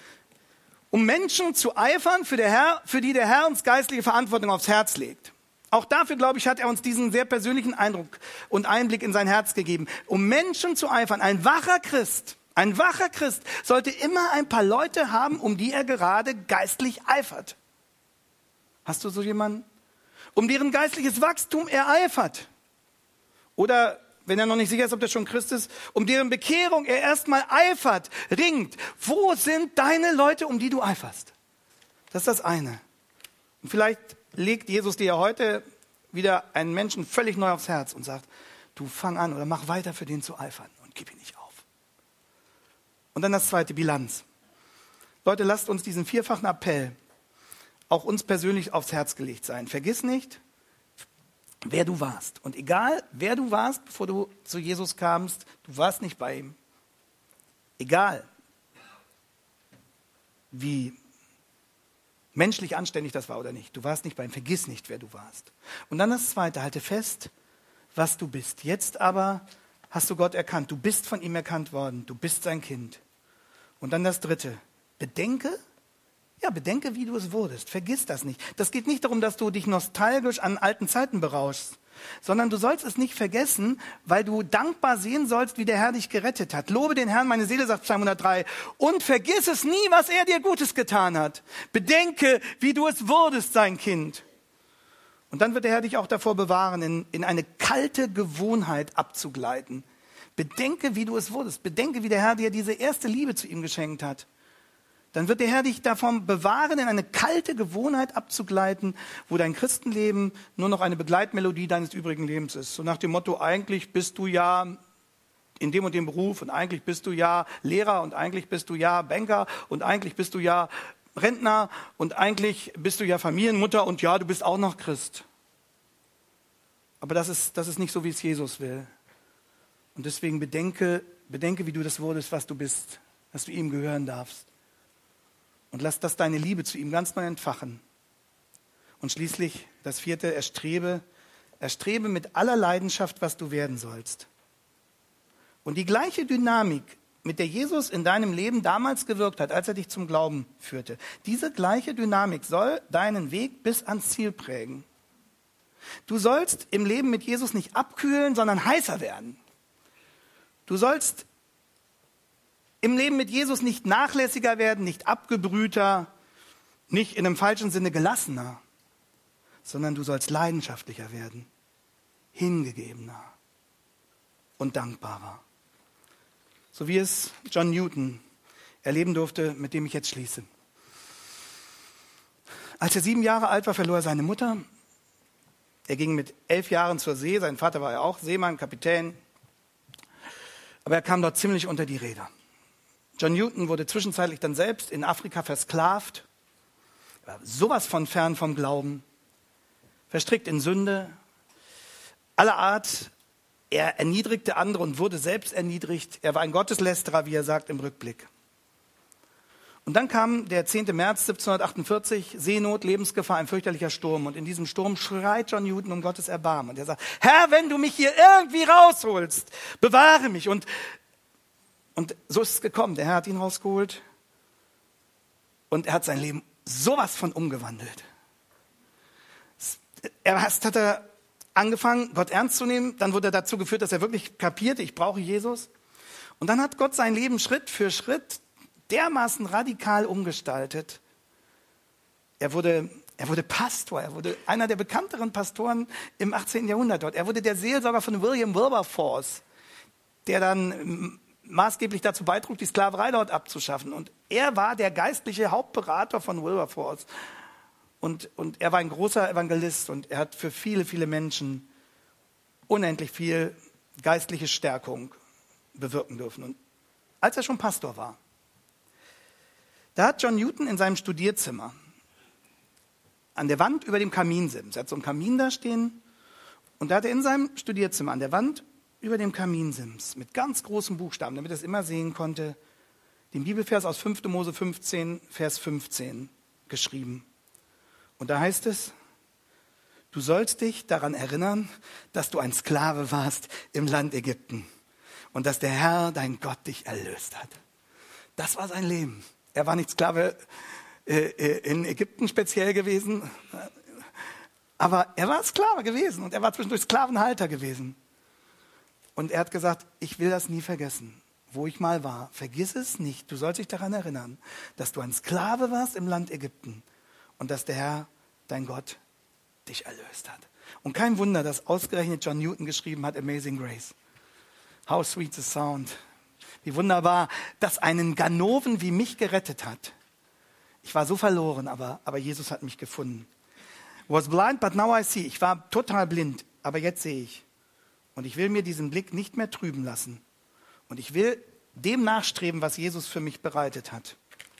um Menschen zu eifern, für die der Herr uns geistliche Verantwortung aufs Herz legt. Auch dafür, glaube ich, hat er uns diesen sehr persönlichen Eindruck und Einblick in sein Herz gegeben. Um Menschen zu eifern, ein wacher Christ sollte immer ein paar Leute haben, um die er gerade geistlich eifert. Hast du so jemanden? Um deren geistliches Wachstum er eifert. Oder, wenn er noch nicht sicher ist, ob der schon Christ ist, um deren Bekehrung er erstmal eifert, ringt. Wo sind deine Leute, um die du eiferst? Das ist das eine. Und vielleicht legt Jesus dir ja heute wieder einen Menschen völlig neu aufs Herz und sagt, du fang an oder mach weiter für den zu eifern und gib ihn nicht auf. Und dann das zweite, Bilanz. Leute, lasst uns diesen vierfachen Appell auch uns persönlich aufs Herz gelegt sein. Vergiss nicht, wer du warst. Und egal, wer du warst, bevor du zu Jesus kamst, du warst nicht bei ihm. Egal, wie menschlich anständig das war oder nicht. Du warst nicht bei ihm. Vergiss nicht, wer du warst. Und dann das zweite, halte fest, was du bist. Jetzt aber hast du Gott erkannt. Du bist von ihm erkannt worden. Du bist sein Kind. Und dann das dritte, bedenke, Ja, bedenke, wie du es wurdest. Vergiss das nicht. Das geht nicht darum, dass du dich nostalgisch an alten Zeiten berauschst, sondern du sollst es nicht vergessen, weil du dankbar sehen sollst, wie der Herr dich gerettet hat. Lobe den Herrn, meine Seele, sagt Psalm 103, und vergiss es nie, was er dir Gutes getan hat. Bedenke, wie du es wurdest, sein Kind. Und dann wird der Herr dich auch davor bewahren, in eine kalte Gewohnheit abzugleiten. Bedenke, wie du es wurdest. Bedenke, wie der Herr dir diese erste Liebe zu ihm geschenkt hat. Dann wird der Herr dich davon bewahren, in eine kalte Gewohnheit abzugleiten, wo dein Christenleben nur noch eine Begleitmelodie deines übrigen Lebens ist. So nach dem Motto, eigentlich bist du ja in dem und dem Beruf und eigentlich bist du ja Lehrer und eigentlich bist du ja Banker und eigentlich bist du ja Rentner und eigentlich bist du ja Familienmutter und ja, du bist auch noch Christ. Aber das ist nicht so, wie es Jesus will. Und deswegen bedenke, wie du das wurdest, was du bist, dass du ihm gehören darfst. Und lass das deine Liebe zu ihm ganz neu entfachen. Und schließlich das 4, erstrebe mit aller Leidenschaft, was du werden sollst. Und die gleiche Dynamik, mit der Jesus in deinem Leben damals gewirkt hat, als er dich zum Glauben führte, diese gleiche Dynamik soll deinen Weg bis ans Ziel prägen. Du sollst im Leben mit Jesus nicht abkühlen, sondern heißer werden. Du sollst im Leben mit Jesus nicht nachlässiger werden, nicht abgebrühter, nicht in einem falschen Sinne gelassener, sondern du sollst leidenschaftlicher werden, hingegebener und dankbarer. So wie es John Newton erleben durfte, mit dem ich jetzt schließe. Als er 7 Jahre alt war, verlor er seine Mutter. Er ging mit 11 Jahren zur See. Sein Vater war ja auch Seemann, Kapitän. Aber er kam dort ziemlich unter die Räder. John Newton wurde zwischenzeitlich dann selbst in Afrika versklavt. Er war sowas von fern vom Glauben. Verstrickt in Sünde. Aller Art. Er erniedrigte andere und wurde selbst erniedrigt. Er war ein Gotteslästerer, wie er sagt im Rückblick. Und dann kam der 10. März 1748, Seenot, Lebensgefahr, ein fürchterlicher Sturm. Und in diesem Sturm schreit John Newton um Gottes Erbarmen. Und er sagt, Herr, wenn du mich hier irgendwie rausholst, bewahre mich. Und so ist es gekommen. Der Herr hat ihn rausgeholt und er hat sein Leben sowas von umgewandelt. Erst hat er angefangen, Gott ernst zu nehmen. Dann wurde er dazu geführt, dass er wirklich kapierte, ich brauche Jesus. Und dann hat Gott sein Leben Schritt für Schritt dermaßen radikal umgestaltet. Er wurde Pastor, er wurde einer der bekannteren Pastoren im 18. Jahrhundert dort. Er wurde der Seelsorger von William Wilberforce, der dann maßgeblich dazu beitrug, die Sklaverei dort abzuschaffen. Und er war der geistliche Hauptberater von Wilberforce. Und er war ein großer Evangelist und er hat für viele, viele Menschen unendlich viel geistliche Stärkung bewirken dürfen. Und als er schon Pastor war, da hat John Newton in seinem Studierzimmer an der Wand über dem Kaminsims, er hat so einen Kamin da stehen, und da hat er in seinem Studierzimmer an der Wand über dem Kaminsims mit ganz großen Buchstaben, damit er es immer sehen konnte, den Bibelvers aus 5. Mose 15, Vers 15 geschrieben. Und da heißt es, du sollst dich daran erinnern, dass du ein Sklave warst im Land Ägypten und dass der Herr, dein Gott, dich erlöst hat. Das war sein Leben. Er war nicht Sklave in Ägypten speziell gewesen, aber er war Sklave gewesen und er war zwischendurch Sklavenhalter gewesen. Und er hat gesagt, ich will das nie vergessen, wo ich mal war. Vergiss es nicht, du sollst dich daran erinnern, dass du ein Sklave warst im Land Ägypten und dass der Herr, dein Gott, dich erlöst hat. Und kein Wunder, dass ausgerechnet John Newton geschrieben hat, Amazing Grace. How sweet the sound. Wie wunderbar, dass einen Ganoven wie mich gerettet hat. Ich war so verloren, aber Jesus hat mich gefunden. Was blind, but now I see. Ich war total blind, aber jetzt sehe ich. Und ich will mir diesen Blick nicht mehr trüben lassen. Und ich will dem nachstreben, was Jesus für mich bereitet hat.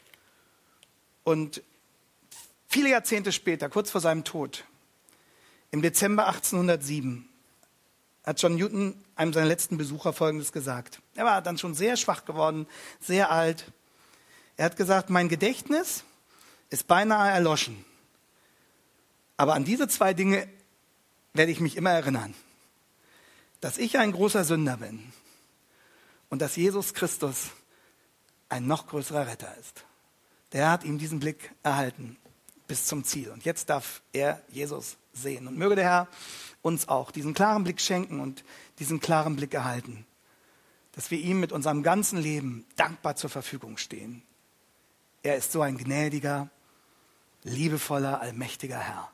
Und viele Jahrzehnte später, kurz vor seinem Tod, im Dezember 1807, hat John Newton einem seiner letzten Besucher Folgendes gesagt. Er war dann schon sehr schwach geworden, sehr alt. Er hat gesagt, mein Gedächtnis ist beinahe erloschen. Aber an diese 2 Dinge werde ich mich immer erinnern. Dass ich ein großer Sünder bin und dass Jesus Christus ein noch größerer Retter ist. der hat ihm diesen Blick erhalten bis zum Ziel. Und jetzt darf er Jesus sehen. Und möge der Herr uns auch diesen klaren Blick schenken und diesen klaren Blick erhalten, dass wir ihm mit unserem ganzen Leben dankbar zur Verfügung stehen. Er ist so ein gnädiger, liebevoller, allmächtiger Herr.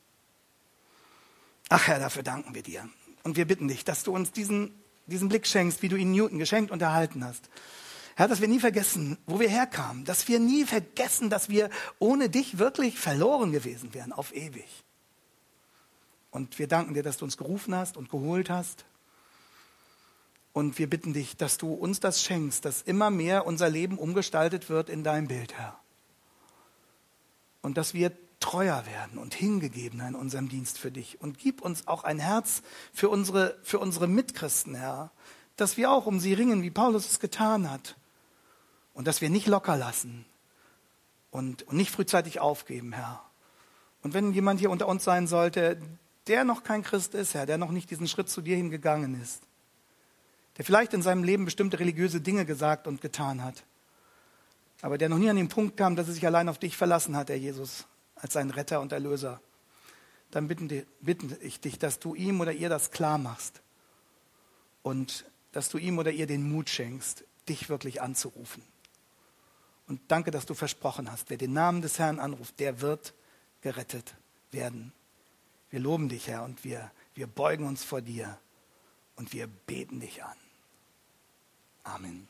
Ach Herr, dafür danken wir dir. Und wir bitten dich, dass du uns diesen Blick schenkst, wie du ihn Newton geschenkt und erhalten hast. Herr, dass wir nie vergessen, wo wir herkamen. Dass wir nie vergessen, dass wir ohne dich wirklich verloren gewesen wären, auf ewig. Und wir danken dir, dass du uns gerufen hast und geholt hast. Und wir bitten dich, dass du uns das schenkst, dass immer mehr unser Leben umgestaltet wird in dein Bild, Herr. Und dass wir treuer werden und hingegebener in unserem Dienst für dich. Und gib uns auch ein Herz für unsere Mitchristen, Herr. Dass wir auch um sie ringen, wie Paulus es getan hat. Und dass wir nicht locker lassen und nicht frühzeitig aufgeben, Herr. Und wenn jemand hier unter uns sein sollte, der noch kein Christ ist, Herr, der noch nicht diesen Schritt zu dir hingegangen ist, der vielleicht in seinem Leben bestimmte religiöse Dinge gesagt und getan hat, aber der noch nie an den Punkt kam, dass er sich allein auf dich verlassen hat, Herr Jesus, als sein Retter und Erlöser, dann bitte ich dich, dass du ihm oder ihr das klar machst und dass du ihm oder ihr den Mut schenkst, dich wirklich anzurufen. Und danke, dass du versprochen hast, wer den Namen des Herrn anruft, der wird gerettet werden. Wir loben dich, Herr, und wir beugen uns vor dir und wir beten dich an. Amen.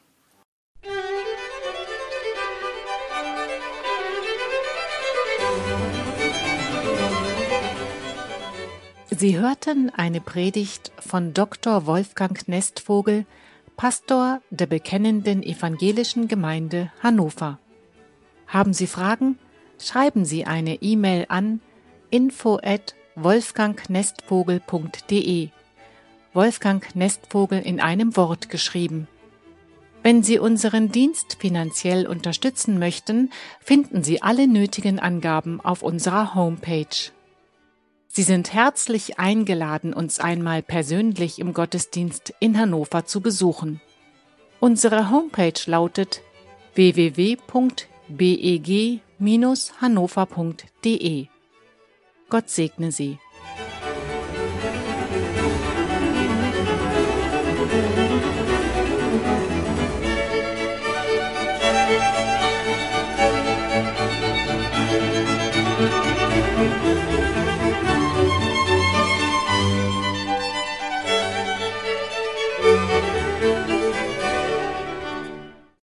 Sie hörten eine Predigt von Dr. Wolfgang Nestvogel, Pastor der Bekennenden Evangelischen Gemeinde Hannover. Haben Sie Fragen? Schreiben Sie eine E-Mail an info@wolfgangnestvogel.de. Wolfgang Nestvogel in einem Wort geschrieben. Wenn Sie unseren Dienst finanziell unterstützen möchten, finden Sie alle nötigen Angaben auf unserer Homepage. Sie sind herzlich eingeladen, uns einmal persönlich im Gottesdienst in Hannover zu besuchen. Unsere Homepage lautet www.beg-hannover.de. Gott segne Sie.